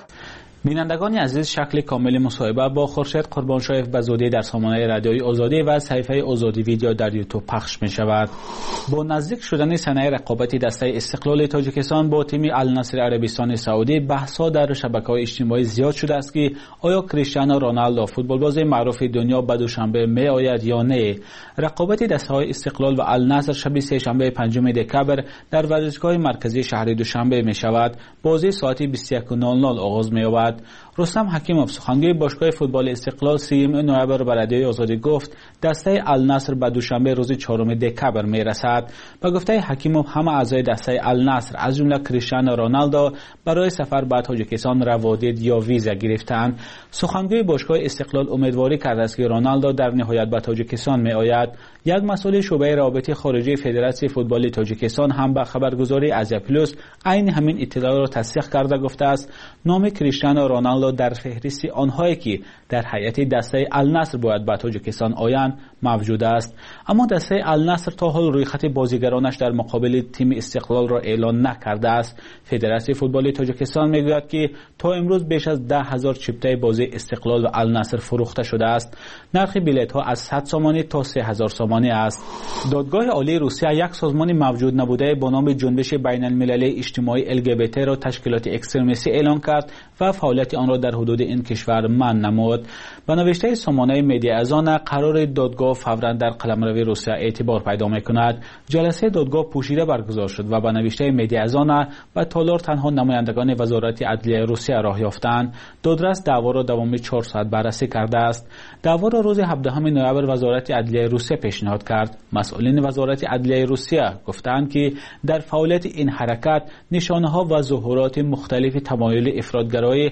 بینندگان عزیز، شکل کامل مصاحبه با خورشید قربانشایف بزودی در سامانه رادیوی آزادی و صفحه آزادی ویدیو در یوتیوب پخش می شود. با نزدیک شدن سنه رقابتی دسته استقلال تاجیکستان با تیم النصر عربستان سعودی بحث‌ها در شبکه‌های اجتماعی زیاد شده است که آیا کریستیانو رونالدو فوتبالباز معروف دنیا به دوشنبه می آید یا نه. رقابت دسته‌های استقلال و النصر شب سه‌شنبه پنجم دکبر در ورزشگاه مرکزی شهر دوشنبه می شود. بازی ساعت بیست و یک و نود نود آغاز می یابد. رستم حکیموف سخنگوی باشگاه فوتبال استقلال سیوم نوامبر به رادیوی آزادی گفت دسته النصر به دوشنبه روز چهارم دکبر می رسد. با گفته حکیموف همه اعضای دسته النصر از جمله کریستیانو رونالدو برای سفر به تاجیکستان روادید یا ویزا گرفتند. سخنگوی باشگاه استقلال امیدواری کرده است که رونالدو در نهایت به تاجیکستان می آید. یک مسئول شعبه روابط خارجی فدراسیون فوتبال تاجیکستان هم به خبرگزاری آزیا پلوس عین همین اطلاع را تصدیق کرده گفته است نام کریستیانو رونالدو در فهرست آنهایی که در هیئت دسته النصر باید به تاجیکستان آیند موجود است. اما دسته النصر تا حال روی خط بازیگرانش در مقابل تیم استقلال را اعلان نکرده است. فدراسیون فوتبال تاجیکستان میگوید که تا امروز بیش از ده هزار چیپته بازی استقلال و النصر فروخته شده است. نرخ بلیط ها از صد سومانی تا سه هزار سومانی است. دادگاه عالی روسیه یک سازمان موجود نبوده با نام جنبش بین المللی اجتماعی ال جی بی تی را تشکیلات اکستریمیستی اعلان کرد و فعالیت آن را در حدود این کشور منع نمود. به نوشته سامانه مدیا از آن قرار دادگاه فوراً در قلمرو روسیه اعتبار پیدا می‌کند. جلسه دادگاه پوشیده برگزار شد و به نوشته مدیا از آن به تالار تنها نمایندگان وزارت عدلیه روسیه راه یافتند. دادرس دعوا را دوامی چهار ساعت بررسی کرده است. دعوا را روز هفدهم نوامبر وزارت عدلیه روسیه پیشنهاد کرد. مسئولین وزارت عدلیه روسیه گفتند که در فعالیت این حرکت نشانه‌ها و ظهورات مختلف تمایل افراط‌گرایی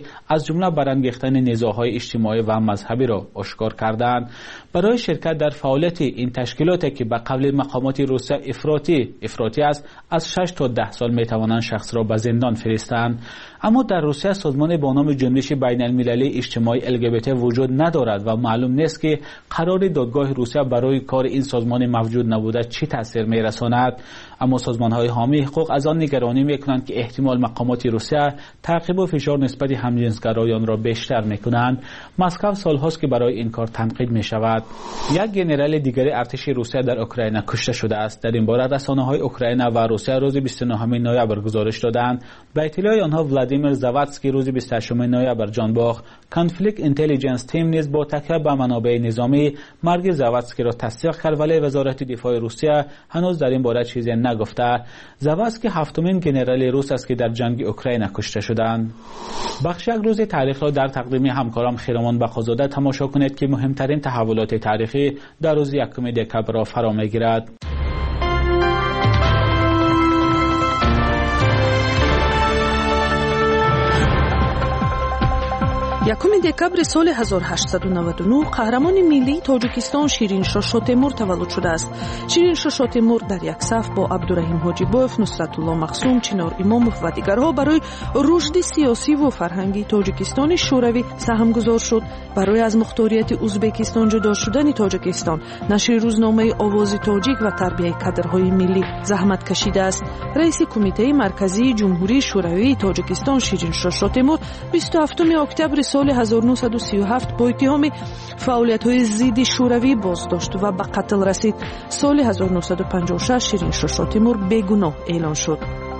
از جمله برانگیختن نزاع‌های اجتماعی و مذهبی را آشکار کردند. برای شرکت در فعالیت این تشکیلاتی که به قول مقامات روسیه افراطی افراطی است، از شش تا ده سال می توانند شخص را به زندان فرستند. اما در روسیه سازمان با نام جنبش بین المللی اجتماعی ال جی بی تی وجود ندارد و معلوم نیست که قرار دادگاه روسیه برای کار این سازمان موجود نبوده چه تاثیر می رساند. اما سازمان‌های حامی حقوق از آن نگرانی می‌کنند که احتمال مقامات روسیه تعقیب و فشار نسبت همجنسگرایان را بیشتر می‌کنند. مسکو سال‌هاست که برای این کار تنقید می‌شود. یک ژنرال دیگری ارتش روسیه در اوکراین کشته شده است. در این باره رسانه‌های اوکراین و روسیه روز بیست و نهم نوامبر گزارش دادند. به اطلاع آنها ولادیمیر زواتسکی روز بیست و هشتم نوامبر جانباخت. کانفلیکت اینتلیجنس تیم نیز با تکیه به منابع نظامی مرگ زواتسکی را تصدیق کرد، ولی وزارت دفاع روسیه هنوز در این باره چیزی نگفته. زواتسکی هفتمین ژنرال روس است که در جنگ اوکراین کشته شدند. بخش یک روز تاریخ را در تقدیم همکارم خیرمان بقازاده تماشا کنید که مهمترین تحولات تاریخی در روز یکم دکبر را فرا میگیرد. یکم دکبر سال هزار و هشتصد و نود و نه قهرمان ملی تاجیکستان شیرینشاه شاتیمور تولد شده است. شیرینشاه شاتیمور در یک صف با عبدالرحیم حاجیبوف، نصرت الله مقسوم، چنار اماموف و دیگرها برای رشد سیاسی و فرهنگی تاجیکستان شوروی سهمگذار شد. برای از مختاریت ازبکستان جدا شدن تاجیکستان، نشر روزنامه آواز تاجیک و تربیت کادرهای ملی زحمت کشیده است. رئیس کمیته مرکزی جمهوری شوروی تاجیکستان شیرینشاه شاتیمور بیست و هفتم اکتبر سال هزار و نهصد و سی و هفت با اتهام فعالیت‌های ضد شوروی بازداشت و به قتل رسید. سال هزار و نهصد و پنجاه و شش شیرینشاه شاتیمور بیگناه اعلان شد.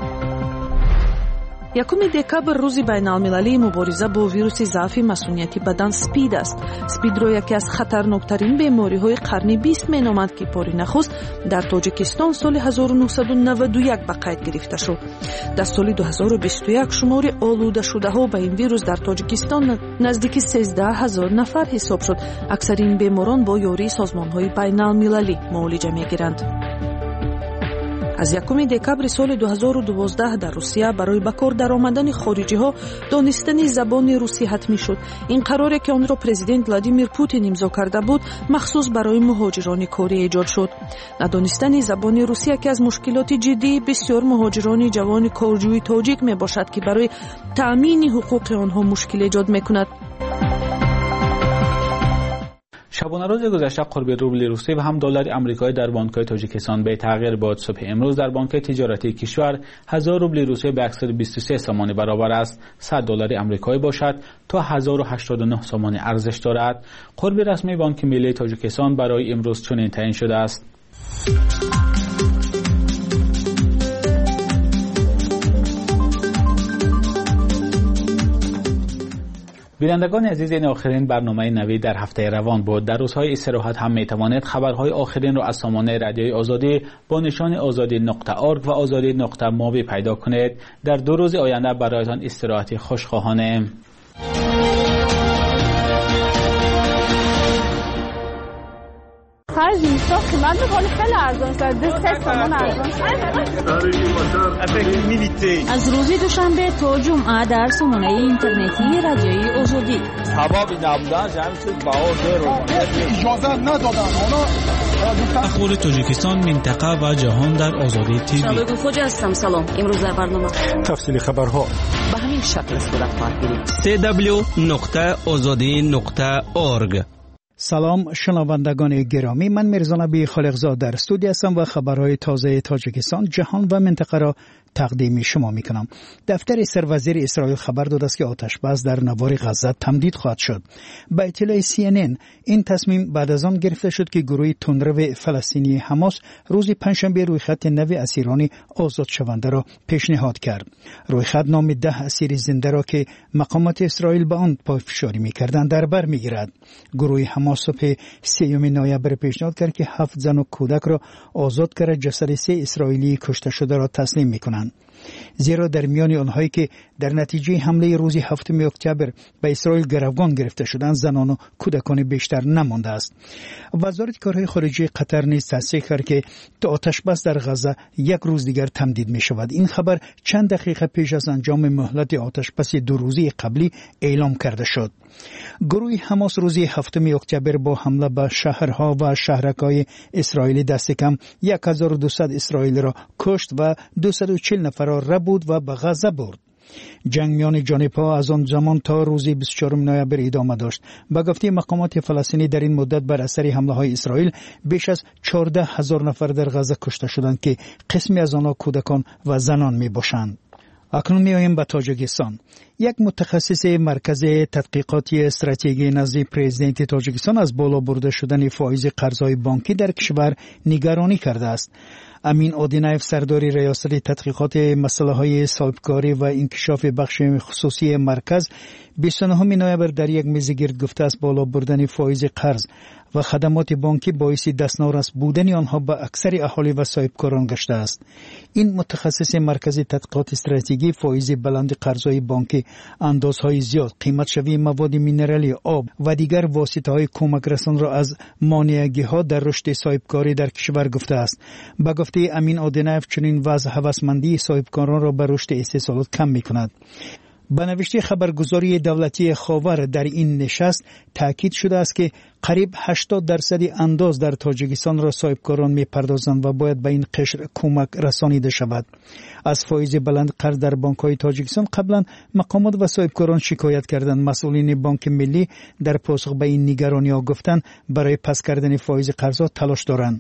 یکم دکبر روز بین المللی مبارزه با ویروس ضعف مسئولیتی بدن سپید است. سپید را یکی از خطرناکترین بیماری‌های قرن بیست می‌نامند که بار نخست در تاجیکستان سال هزار و نهصد و نود و یک به قید گرفته شد. در سال دو هزار و بیست و یک شمار آلوده شده‌ها به این ویروس در تاجیکستان نزدیک سیزده هزار نفر حساب شد. اکثر این بیماران با یاری سازمان‌های بین المللی معالجه می‌گیرند. از یکم دکبر سال دو هزار و دوازده در روسیه برای به کار درآمدن خارجی‌ها دانستن زبان روسی حتمی شد. این قراری که آن را پرزیدنت ولادیمیر پوتین امضا کرده بود مخصوص برای مهاجران کاری ایجاد شد. ندانستن زبان روسی که از مشکلات جدی بسیار مهاجران جوان کارجوی تاجیک می باشد که برای تأمین حقوق آنها مشکل ایجاد می‌کند. شبانه روز گذشته قرب روبل روسی و هم دلار آمریکایی در بانک‌های تاجیکستان به تغییر بود. صبح امروز در بانک تجارتی کشور هزار روبل روسی به صد و بیست و سه سوم برابر است. صد دلار آمریکایی باشد تا هزار و هشتاد و نه سوم ارزش دارد. قرب رسمی بانک ملی تاجیکستان برای امروز چنین تعیین شده است. بینندگان عزیز، این آخرین برنامه نوی در هفته روان بود. در روزهای استراحت هم می توانید خبرهای آخرین را از سامانه رادیوی آزادی با نشان آزادی نقطه اورگ و آزادی نقطه موبی پیدا کنید. در دو روز آینده برایتان استراحتی خوشخواهانه. خرج میسا قیمت بخوری خیلی ارزان شد. سه تومان ارزان شد. از روز دوشنبه تا جمعه در سامانه اینترنتی رادیوی آزادی. سبب نبودن جمعیت بهار رو اجازه ندادن. اخبار تاجیکستان، منطقه و جهان در آزادی تیوی. شبکه خوجا هستم. سلام. امروز در برنامه تفصیل خبرها به همین شکل صورت خواهد گرفت. سی دبلیو نقطه آزادی نقطه اورگ. سلام شنوندگان گرامی، من میرزا نبی خالقزاد در استودیو هستم و خبرهای تازه تاجیکستان، جهان و منطقه را تقدیم شما میکنم. دفتر سروزیر اسرائیل خبر داده است که آتش بس در نوار غزه تمدید خواهد شد. با اطلاع سی ان ان این تصمیم بعد از آن گرفته شد که گروه تندرو فلسطینی حماس روز پنجشنبه رویخط نو اسیران آزاد شونده را پیشنهاد کرد. رویخط نام ده اسیر زنده را که مقامات اسرائیل به آن پافشاری میکردند در بر میگیرد. گروه حماس صبح سیوم نوامبر پیشنهاد کرد که هفت زن و کودک را آزاد کرد، جسد سه اسرائیلی کشته شده را تسلیم میکنند. بودند. زیرا در میان آنهایی که در نتیجه حمله روز هفتم اکتبر به اسرائیل گروگان گرفته شدند زنان و کودکان بیشتر نمانده است. وزارت کارهای خارجه قطر نیز تصریح کرد که تا آتش بس در غزه یک روز دیگر تمدید می شود. این خبر چند دقیقه پیش از انجام مهلت آتش بس دو روزه قبلی اعلام کرده شد. گروه حماس روز هفتم اکتبر با حمله به شهرها و شهرک‌های اسرائیلی دست کم هزار و دویست اسرائیلی را کشت و دویست و چهل نفر را ربود و به غزه برد. جنگ میان جانب‌ها از آن زمان تا روز بیست و چهارم نوامبر ادامه داشت. به گفته مقامات فلسطینی در این مدت بر اثر حمله‌های اسرائیل بیش از چهارده هزار نفر در غزه کشته شدند که قسمی از آنها کودکان و زنان میباشند. اکنون می‌آییم به تاجیکستان. یک متخصص مرکز تحقیقات استراتژی نزد پرزیدنت تاجیکستان از بالا برده شدن فایز قرض‌های بانکی در کشور نگرانی کرده است. امین آدینایف سردار ریاست تحقیقات مسائل صاحبکاری و انکشاف بخش خصوصی مرکز بیست و نه نوامبر در یک میز گرد گفته است بالا بردن فایز قرض و خدمات بانکی باعث دستنارس بودن آنها به اکثر اهالی و صاحبکاران گشته است. این متخصص مرکز تحقیقات استراتژی فایز بلند قرض‌های بانکی، اندازهای زیاد، قیمت شوی مواد مینرالی، آب و دیگر واسطه‌های کمک رسان را از مانعگی‌ها در رشد صاحبکاری در کشور گفته است. با گفته امین آدینایف چنین وضع هوسمندی صاحبکاران را به رشد استحصالات کم می‌کند. به نوشته خبرگزاری دولتی خاور در این نشست تاکید شده است که قریب هشتاد درصد انداز در تاجیکستان را صاحبکاران می‌پردازند و باید به این قشر کمک رسانیده شود. از فایز بلند قرض در بانک‌های تاجیکستان قبلا مقامات و صاحبکاران شکایت کردند. مسئولین بانک ملی در پاسخ به این نگرانی‌ها گفتند برای پس کردن فایز قرض‌ها تلاش دارند.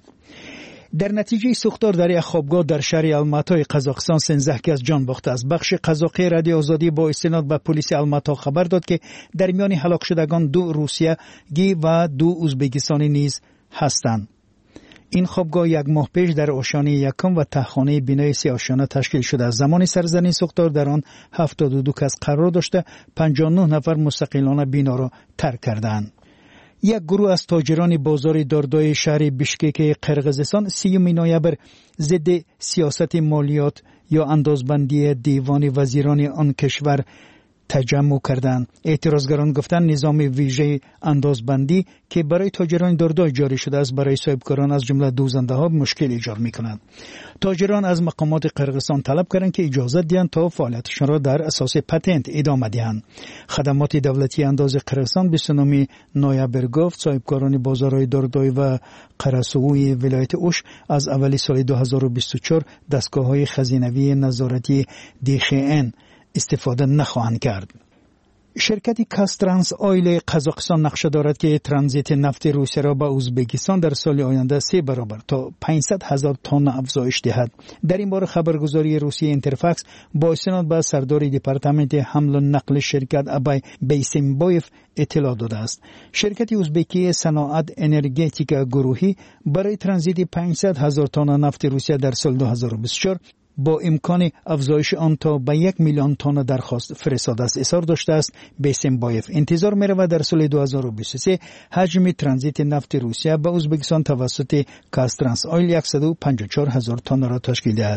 در نتیجه سوختار در یک خوابگاه در شهر الماتای قزاقستان سیزده کس جان باخته است. بخش قزاقی رادیو آزادی با استناد به پلیس الماتا خبر داد که در میان هلاک شدگان دو روسیه‌گی و دو ازبکستانی نیز هستند. این خوابگاه یک ماه پیش در آشیانه یکم و تهخانه بنای سه آشیانه تشکیل شده است. زمان سرزنی سوختار در آن هفتاد و دو کس قرار داشته، پنجاه و نه نفر مستقلانه بنا را ترک کردند. یک گروه از تاجران بازار داردای شهر بیشکک قرقیزستان سیوم نوامبر ضد سیاست مالیات یا اندازبندی دیوان وزیران آن کشور تجمع کردند. اعتراضگران گفتند نظام ویژه اندازبندی که برای تاجران داردای جاری شده است برای صاحبکاران از جمله دوزنده ها مشکل ایجاد می‌کند. تاجران از مقامات قرقیزستان طلب کردند که اجازه دهند تا فعالیتشان را در اساس پتنت ادامه دهند. خدمات دولتی انداز قرقیزستان بیست و نه نوامبر گفت صاحبکاران بازارهای داردای و قرسوی ولایت اوش از اول سال دو هزار و بیست و چهار دستگاه‌های خزینوی نظارتی دی خ ان استفاده نخواهند کرد. شرکت کاسترانس آیل قزاقستان نقشه دارد که ترانزیت نفت روسیه را به ازبکستان در سال آینده سه برابر تا پانصد هزار تن افزایش دهد. در این باره خبرگزاری روسیه اینترفاکس با استناد به سردار دپارتمنت حمل و نقل شرکت ابای بیسیمبایف اطلاع داده است. شرکت ازبکی صنعت انرژتیک گروهی برای ترانزیت پانصد هزار تن نفت روسیه در سال دو هزار و بیست و چهار با امکان افزایش آن تا به یک میلیون تن درخواست فرستاده است. اصرار داشته است بیسیمبایف. انتظار می‌رود در سال دو هزار و بیست و سه حجم ترانزیت نفت روسیه به ازبکستان توسط کاسترانس آیل صد و پنجاه و چهار هزار تن را تشکیل دهد.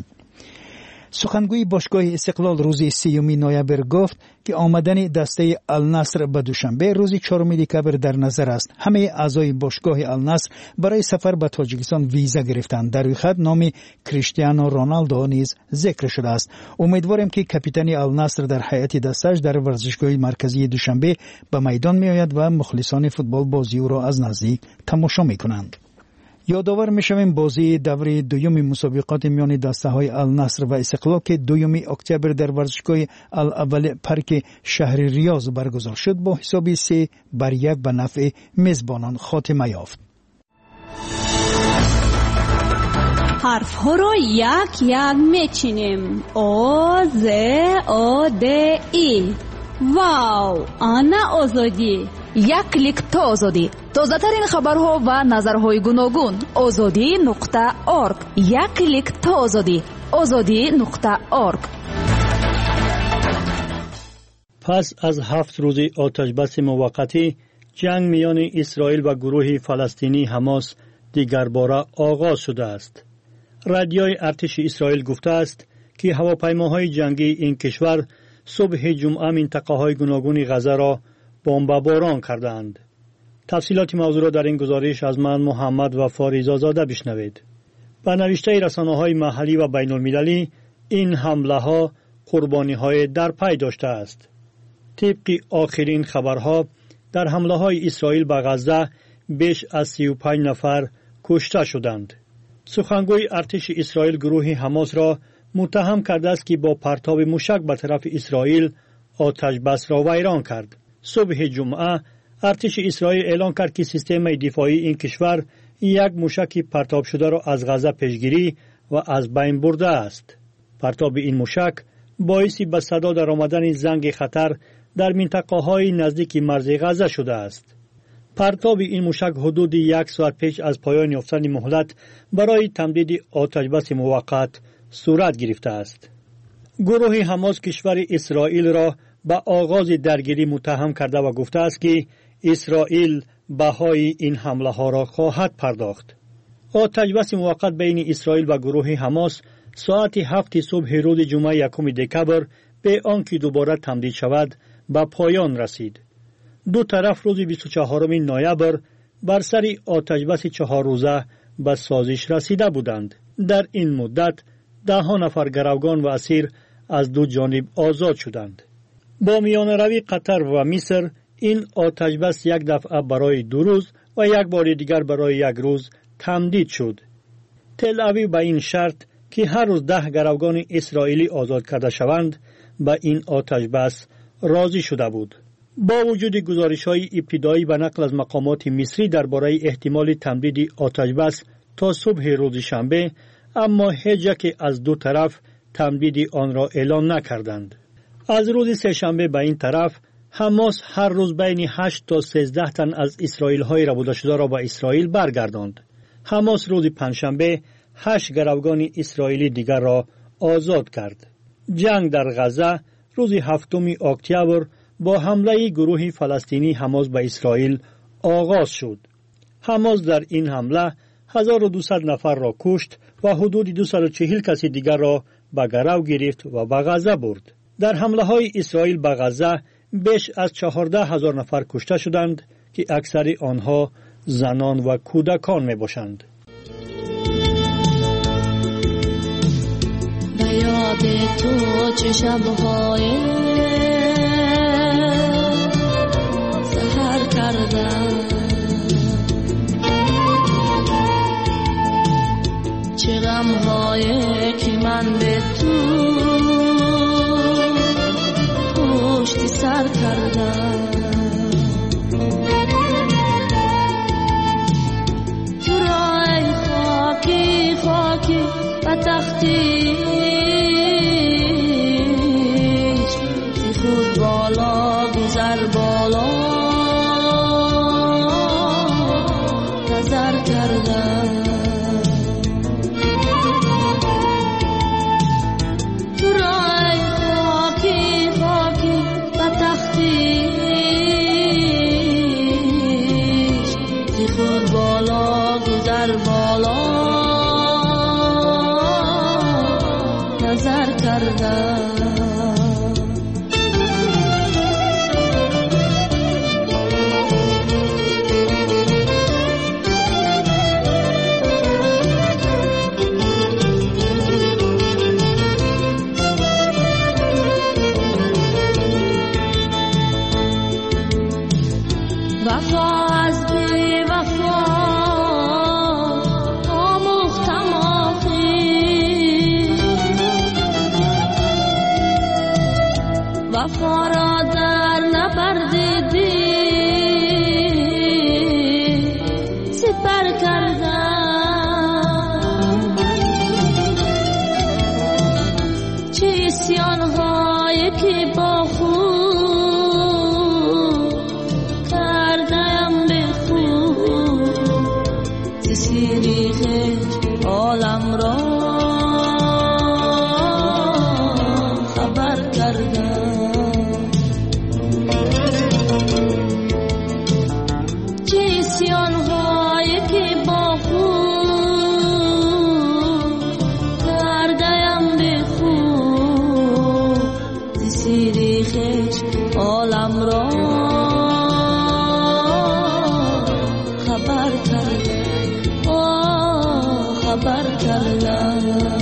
سخنگوی باشگاه استقلال روز سیوم نوامبر گفت که آمدن دسته النصر به دوشنبه روز چهارم دکبر در نظر است. همه اعضای باشگاه النصر برای سفر به تاجیکستان ویزا گرفتند. در خط نام کریستیانو رونالدو نیز ذکر شده است. امیدوارم که کاپیتان النصر در هیئت دستش در ورزشگاه مرکزی دوشنبه به میدان می آید و مخلصان فوتبال بازی او را از نزدیک تماشا می کنند. یادآور می‌شویم بازی دور دوم مسابقات میان دسته‌های النصر و استقلال که دوم اکتبر در ورزشگاه الاول پارک شهر ریاض برگزار شد با حساب سه بر یک به نفع میزبانان خاتمه یافت. حرف ها را یک یک میچینیم. او ز او د ای. واو، آنا آزادی. یک کلیک تا آزادی. تازه ترین خبرها و نظرهای گوناگون. آزادی نقطه ارگ. یک کلیک تا آزادی. آزادی نقطه ارگ. پس از هفت روزی آتش بس موقتی، جنگ میان اسرائیل و گروه فلسطینی حماس دیگر باره آغاز شده است. رادیوی ارتش اسرائیل گفته است که هواپیماهای جنگی این کشور صبح جمعه منطقه‌های گوناگون غزه را بمباران کردند. تفصیلات موضوع را در این گزارش از من محمد وفا رضازاده بشنوید. به نوشته رسانه‌های محلی و بین‌المللی این حمله‌ها قربانی‌های در پی داشته است. طبق آخرین خبرها در حمله‌های اسرائیل به غزه بیش از سی و پنج نفر کشته شدند. سخنگوی ارتش اسرائیل گروه حماس را متهم کرده است که با پرتاب موشک به طرف اسرائیل آتش بس را ویران کرد. صبح جمعه ارتش اسرائیل اعلان کرد که سیستم دفاعی این کشور یک موشک پرتاب شده را از غزه پیشگیری و از بین برده است. پرتاب این موشک باعث به صدا در آمدن زنگ خطر در منطقه‌های نزدیک مرز غزه شده است. پرتاب این موشک حدود یک ساعت پیش از پایان یافتن مهلت برای تمدید آتش‌بس موقت صورت گرفته است. گروه حماس کشور اسرائیل را به آغاز درگیری متهم کرده و گفته است که اسرائیل بهای این حمله ها را خواهد پرداخت. آتش‌بس موقت بین اسرائیل و گروه حماس ساعت هفت صبح روز جمعه یکم دکبر به آنکه دوباره تمدید شود به پایان رسید. دو طرف روز بیست و چهارم نوامبر بر سر آتش‌بس چهار روزه به سازش رسیده بودند. در این مدت ده ها نفر گروگان و اسیر از دو جانب آزاد شدند. با میان روی قطر و مصر این آتش‌بس یک دفعه برای دو روز و یک بار دیگر برای یک روز تمدید شد. تل اویو به این شرط که هر روز ده گروگان اسرائیلی آزاد کرده شوند به این آتش‌بس راضی شده بود. با وجود گزارش‌های ابتدایی به نقل از مقامات مصری درباره احتمال تمدید آتش‌بس تا صبح روز شنبه، اما هیچ یک از دو طرف تمدید آن را اعلام نکردند. از روز سه‌شنبه به این طرف حماس هر روز بین هشت تا سیزده تن از اسرائیل‌های ربوده شده را به اسرائیل برگرداند. حماس روز پنجشنبه هشت گروگان اسرائیلی دیگر را آزاد کرد. جنگ در غزه روز هفتم اکتبر با حمله گروه فلسطینی حماس به اسرائیل آغاز شد. حماس در این حمله هزار و دویست نفر را کشت و حدود دویست و چهل کسی دیگر را به گرو گرفت و به غزه برد. در حمله های اسرائیل به غزه بیش از چهارده هزار نفر کشته شدند که اکثر آنها زنان و کودکان می باشند. به یاد تو چه شب‌های سحر کردم، چه غم‌هایی که من به تو پشت سر کردم. تو را ای خاکی خاکی و تختی خود بالا گذر بالا نظر کردم. تو را ای خاکی خاکی و تختی خود بالا گذر بالا نظر کردم. وفا از بی وفا آموختم آخی، وفا را در نبردیدی سپر کردم. چه اسیان‌هایی که با خود عالم را خبر کردم. چه اسیان‌هایی که با خود کردم به خود کرده آه خبر کرده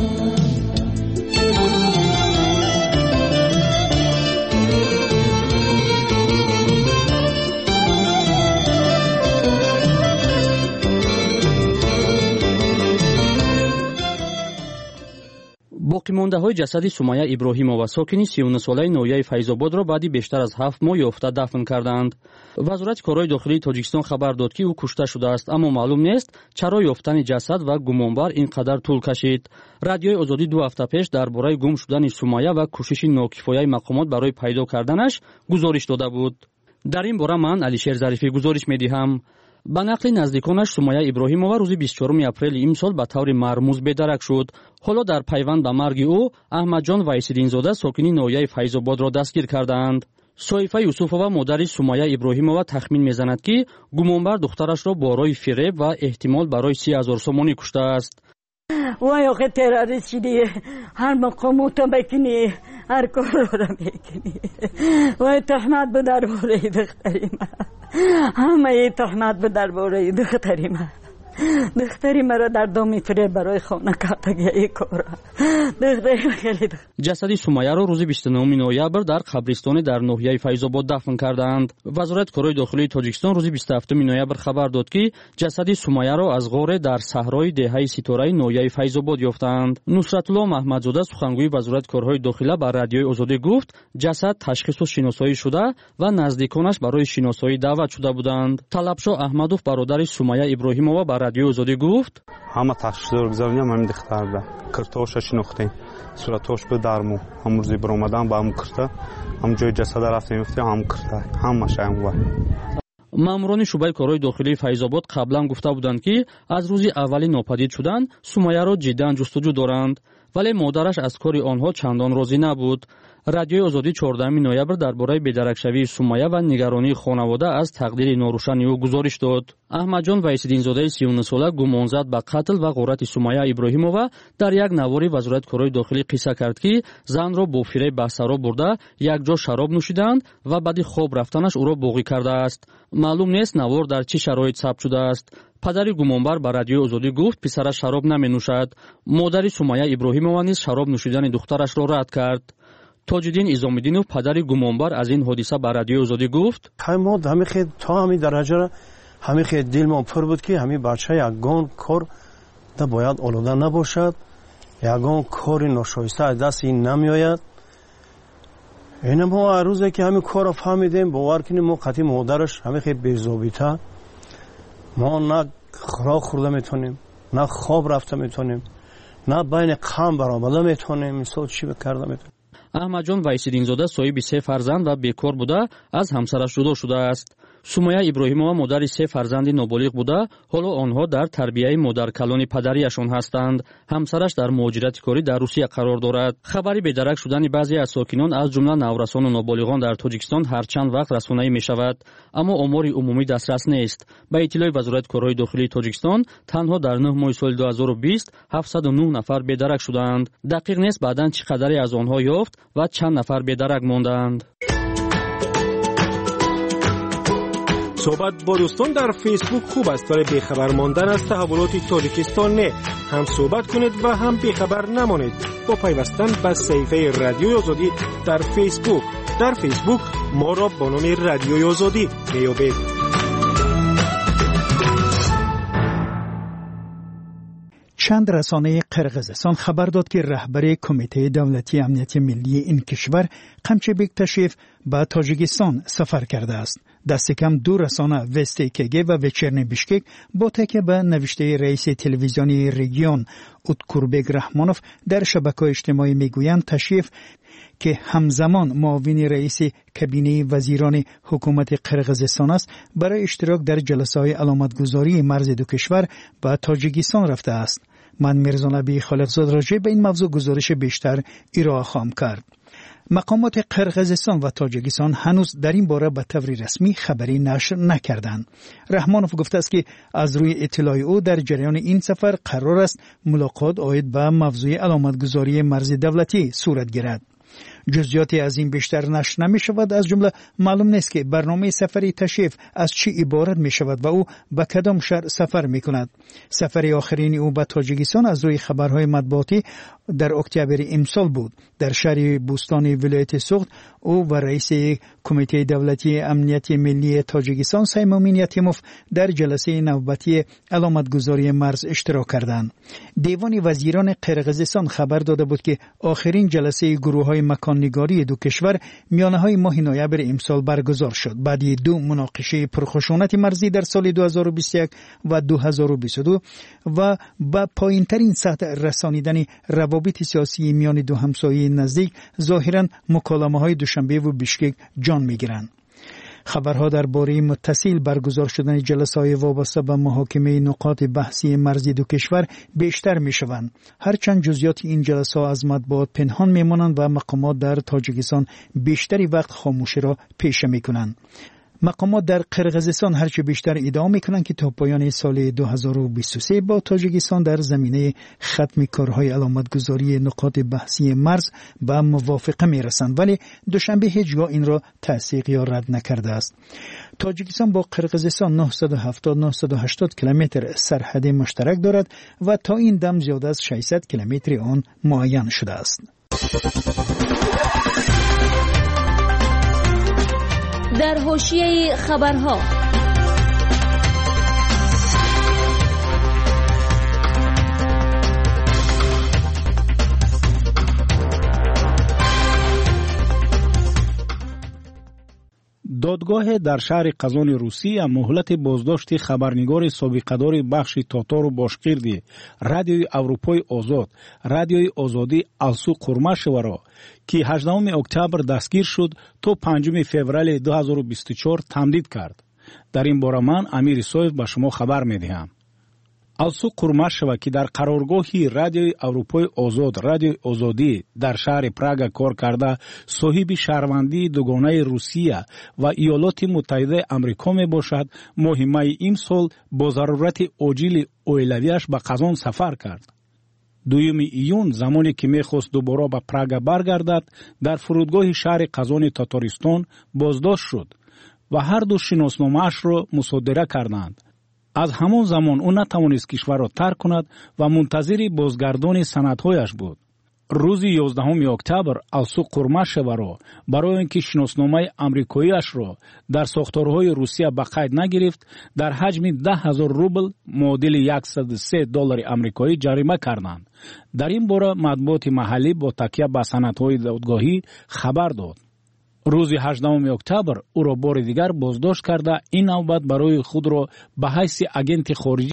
боқимондаҳои ҷасади сумайя иброҳимова сокини си و نه солаи ноҳияи файзободро баъди бештар аз ҳафт моҳ ёфта дафн карданд. вазорати корҳои дохилии тоҷикистон хабар дод ки ӯ кушта шудааст, аммо маълум нест чаро ёфтани ҷасад ва гумонбар ин қадар тӯл кашид. радиои озодӣ ду ҳафта пеш дар бораи гум шудани сумайя ва кӯшиши нокифояи мақомот барои пайдо карданаш гузориш дода буд. дар ин бора ман алишер зарифӣ гузориш медиҳам. ба нақли наздиконаш сумайя иброҳимова рӯзи бисту чорум апрели имсол ба таври мармуз бедарак шуд. ҳоло дар пайванд ба марги ӯ аҳмадҷон вайсиддинзода сокини ноҳияи файзободро дастгир кардаанд. соифа юсуфова модари сумайя иброҳимова тахмин мезанад ки гумонбар духтарашро бо роҳи фиреб ва эҳтимол барои си ҳазор сомонӣ куштааст. وای آخه تروریست شدی هر مقاموتا بکنی هر کار را میکنی وای تهمت به درباره دختری من همه تهمت به درباره دختری من دختری مرا در دام میفره برای خانه کردگی ای کار دختری خیلی جسدی سمیه را روز بیست و نهم نوامبر در قبرستان در ناحیه فیض‌آباد دفن کردند. وزارت کارهای داخلی تاجیکستان روز بیست و هفتم نوامبر خبر داد که جسدی سمیه را از غار در صحرای دهه ستاره ناحیه فیض‌آباد یافتند. نصرت الله محمدزاده سخنگوی وزارت کارهای داخلی به رادیوی آزادی گفت جسد تشخیص و شناسایی شده و نزدیکانش برای شناسایی دعوت شده بودند. طلبشاه احمدوف برادر سمیه ابراهیمова به رادیوی آزادی گفت همه تشخیص گذاریم همین دختر ده کرتوش شناختیم صورتش به درمو هم روزی برآمدن با هم کرده هم جای جسد رفتیم گفتیم هم کرده همه شایم بود. ماموران شعبه کارهای داخلی فیض‌آباد قبلا گفته بودند که از روز اولی ناپدید شدن سمیه را جدی جستجو دارند، ولی مادرش از کار آنها چندان راضی نبود. رادیوی آزادی چهاردهم نوامبر درباره بی‌درکشوی سمیه و نگرانی خانواده از تقدیر ناروشن او گزارش داد. احمدجان ویسیدینزاده سی و نه ساله گمان زد به قتل و غارت سمیه ابراهیمова در یک نواری وزارت کارهای داخلی قصه کرد که زن را با فریب به سرا برده یک جا شراب نوشیدند و بعد خواب رفتنش او را باقی کرده است. معلوم نیست نوار در چه شرایط ثبت شده است. پدر گمانبر به رادیوی آزادی گفت پسرش شراب نمی نوشد. مادر سمیه ابراهیمова نیز شراب نوشیدن دخترش را رد کرد. تاج‌الدین ایزام‌الدینوف پدر گمانبر از این حادثه به رادیوی آزادی گفت ما همین خیلی تا همین درجه را همین خیلی دل ما پر بود که همین بچه یگان کار دا باید آلوده نباشد، یگان کار ناشایسته از دست این نمیآید. این ما هر روزی که همین کار را فهمیدیم باور کنیم ما قطعی مادرش همین خیلی بی‌ضابطه ما نه خوراک خورده میتونیم نه خواب رفته میتونیم نه بین قم برآمده میتونیم مثال چی بکرده میتونیم. احمدجان ویسیدینزاده صاحب سه فرزند و بیکار بوده از همسرش جدا شده است. سمیه ابراهیمова مادر سه فرزند نابالغ بوده، حالا آنها در تربیه مادر کلان پدریشان هستند. همسرش در مهاجرت کاری در روسیه قرار دارد. خبری بی‌درک شدن بعضی از ساکنان از جمله نورسان و نابالغان در تاجیکستان هر چند وقت رسانه‌ای می‌شود، اما آمار عمومی دسترس نیست. به اطلاع وزارت کارهای داخلی تاجیکستان تنها در نه ماه سال دو هزار و بیست هفتصد و نه نفر بی‌درک شدند. دقیق نیست بعداً چقدری از آنها یافت و چند نفر بی‌درک ماندند. صحبت با دوستان در فیسبوک خوب است، ولی بیخبر ماندن از تحولات تاجیکستان نه. هم صحبت کنید و هم بیخبر نمانید با پیوستن به صفحه رادیوی آزادی در فیسبوک. در فیسبوک ما را با نام رادیوی آزادی میابید. چند رسانه قرقیزستان خبر داد که رهبر کمیته دولتی امنیت ملی این کشور قمچبک تشریف به تاجیکستان سفر کرده است. دست کم دو رسانه وستیکگی و وچرنی بیشکک با تکیه به نوشته رئیس تلویزیونی رژیون اوتکوربک رحمانوف در شبکه‌های اجتماعی میگویند تشریف که همزمان معاون رئیس کابینه وزیران حکومت قرقیزستان است برای اشتراک در جلسه‌های علامتگذاری مرز دو کشور به تاجیکستان رفته است. من میرزا نبی خالقزاد راجع به این موضوع گزارش بیشتر ارائه خواهم کرد. مقامات قرقیزستان و تاجیکستان هنوز در این باره به طور رسمی خبری نشر نکردند. رحمانوف گفته است که از روی اطلاع او در جریان این سفر قرار است ملاقات عاید به موضوع علامتگذاری مرز دولتی صورت گیرد. جزئیاتی از این بیشتر نشر نمی شود. از جمله معلوم نیست که برنامه سفری تشریف از چی عبارت می شود و او به کدام شهر سفر می کند. سفر آخرین او به تاجیکستان از روی خبرهای مطبوعاتی در اکتبر امسال بود. در شهر بوستان ولایت سوخت او و رئیس کمیته دولتی امنیت ملی تاجیکستان سیمومین یتیموف در جلسه نوبتی علامتگذاری مرز اشتراک کردند. دیوان وزیران قرقیزستان خبر داده بود که آخرین جلسه گروه‌های مکان‌نگاری دو کشور میانه‌های ماه نوامبر امسال برگزار شد. بعد دو مناقشه پرخشونت مرزی در سال دو هزار و بیست و یک و دو هزار و بیست و دو و با پایین‌ترین سطح رسانیدن روابط سیاسی میان دو همسایه نزدیک ظاهراً مکالمه‌های دوشنبه و بیشکک جان می‌گیرند. خبرها درباره متصل برگزار شدن جلسه‌های وابسته به محاکمه نقاط بحثی مرزی دو کشور بیشتر می‌شوند. هرچند جزئیات این جلسه‌ها از مطبوعات پنهان می‌مانند و مقامات در تاجیکستان بیشتری وقت خاموشی را پیشه می‌کنند. مقامات در قرقیزستان هرچه بیشتر ادعا میکنند که تا پایان سال دو هزار و بیست و سه با تاجیکستان در زمینه ختم کارهای علامتگذاری نقاط بحثی مرز به موافقه میرسند، ولی دوشنبه هیچگاه این را تصدیق یا رد نکرده است. تاجیکستان با قرقیزستان نهصد و هفتاد تا نهصد و هشتاد کیلومتر سرحد مشترک دارد و تا این دم زیاد از ششصد کیلومتر آن معین شده است. در حاشیه خبرها دادگاه در شهر قزان روسی مهلت بازداشت خبرنگار سابقه‌دار بخش تاتار و باشقیردی رادیوی اروپای آزاد رادیوی آزادی السو قرماشوا را که هجدهم اکتبر دستگیر شد تا پنجم فوریه دو هزار و بیست و چهار تمدید کرد. در این باره من امیر سویف به شما خبر می‌دهم. السو قرماشوا که در قرارگاهی رادیوی اروپای آزاد رادیوی آزادی در شهر پراگ کار کرده صاحب شهروندی دوگانه روسیه و ایالات متحده آمریکا می باشد، ماه می این سال با ضرورت عاجل اولویش به قزان سفر کرد. دوم ایون زمانی که می‌خواست دوباره به پراگ برگردد در فرودگاه شهر قزان تاتارستان بازداشت شد و هر دو شناسنامه‌اش را مصادره کردند. از همان زمان او نتوانست کشور را ترک کند و منتظر بازگردان سندهایش بود. روز یازدهم اکتبر السو قرماشوا را برای اینکه شناسنامه آمریکایی‌اش را در ساختارهای روسیه به قید نگرفت در حجم ده هزار روبل معادل صد و سه دلار آمریکایی جریمه کردند. در این باره مطبوعات محلی با تکیه به سندهای دادگاهی خبر داد. روز هجدهم اکتبر او را بار دیگر بازداشت کرده این نوبت برای خود را به حیث اگنت خارجی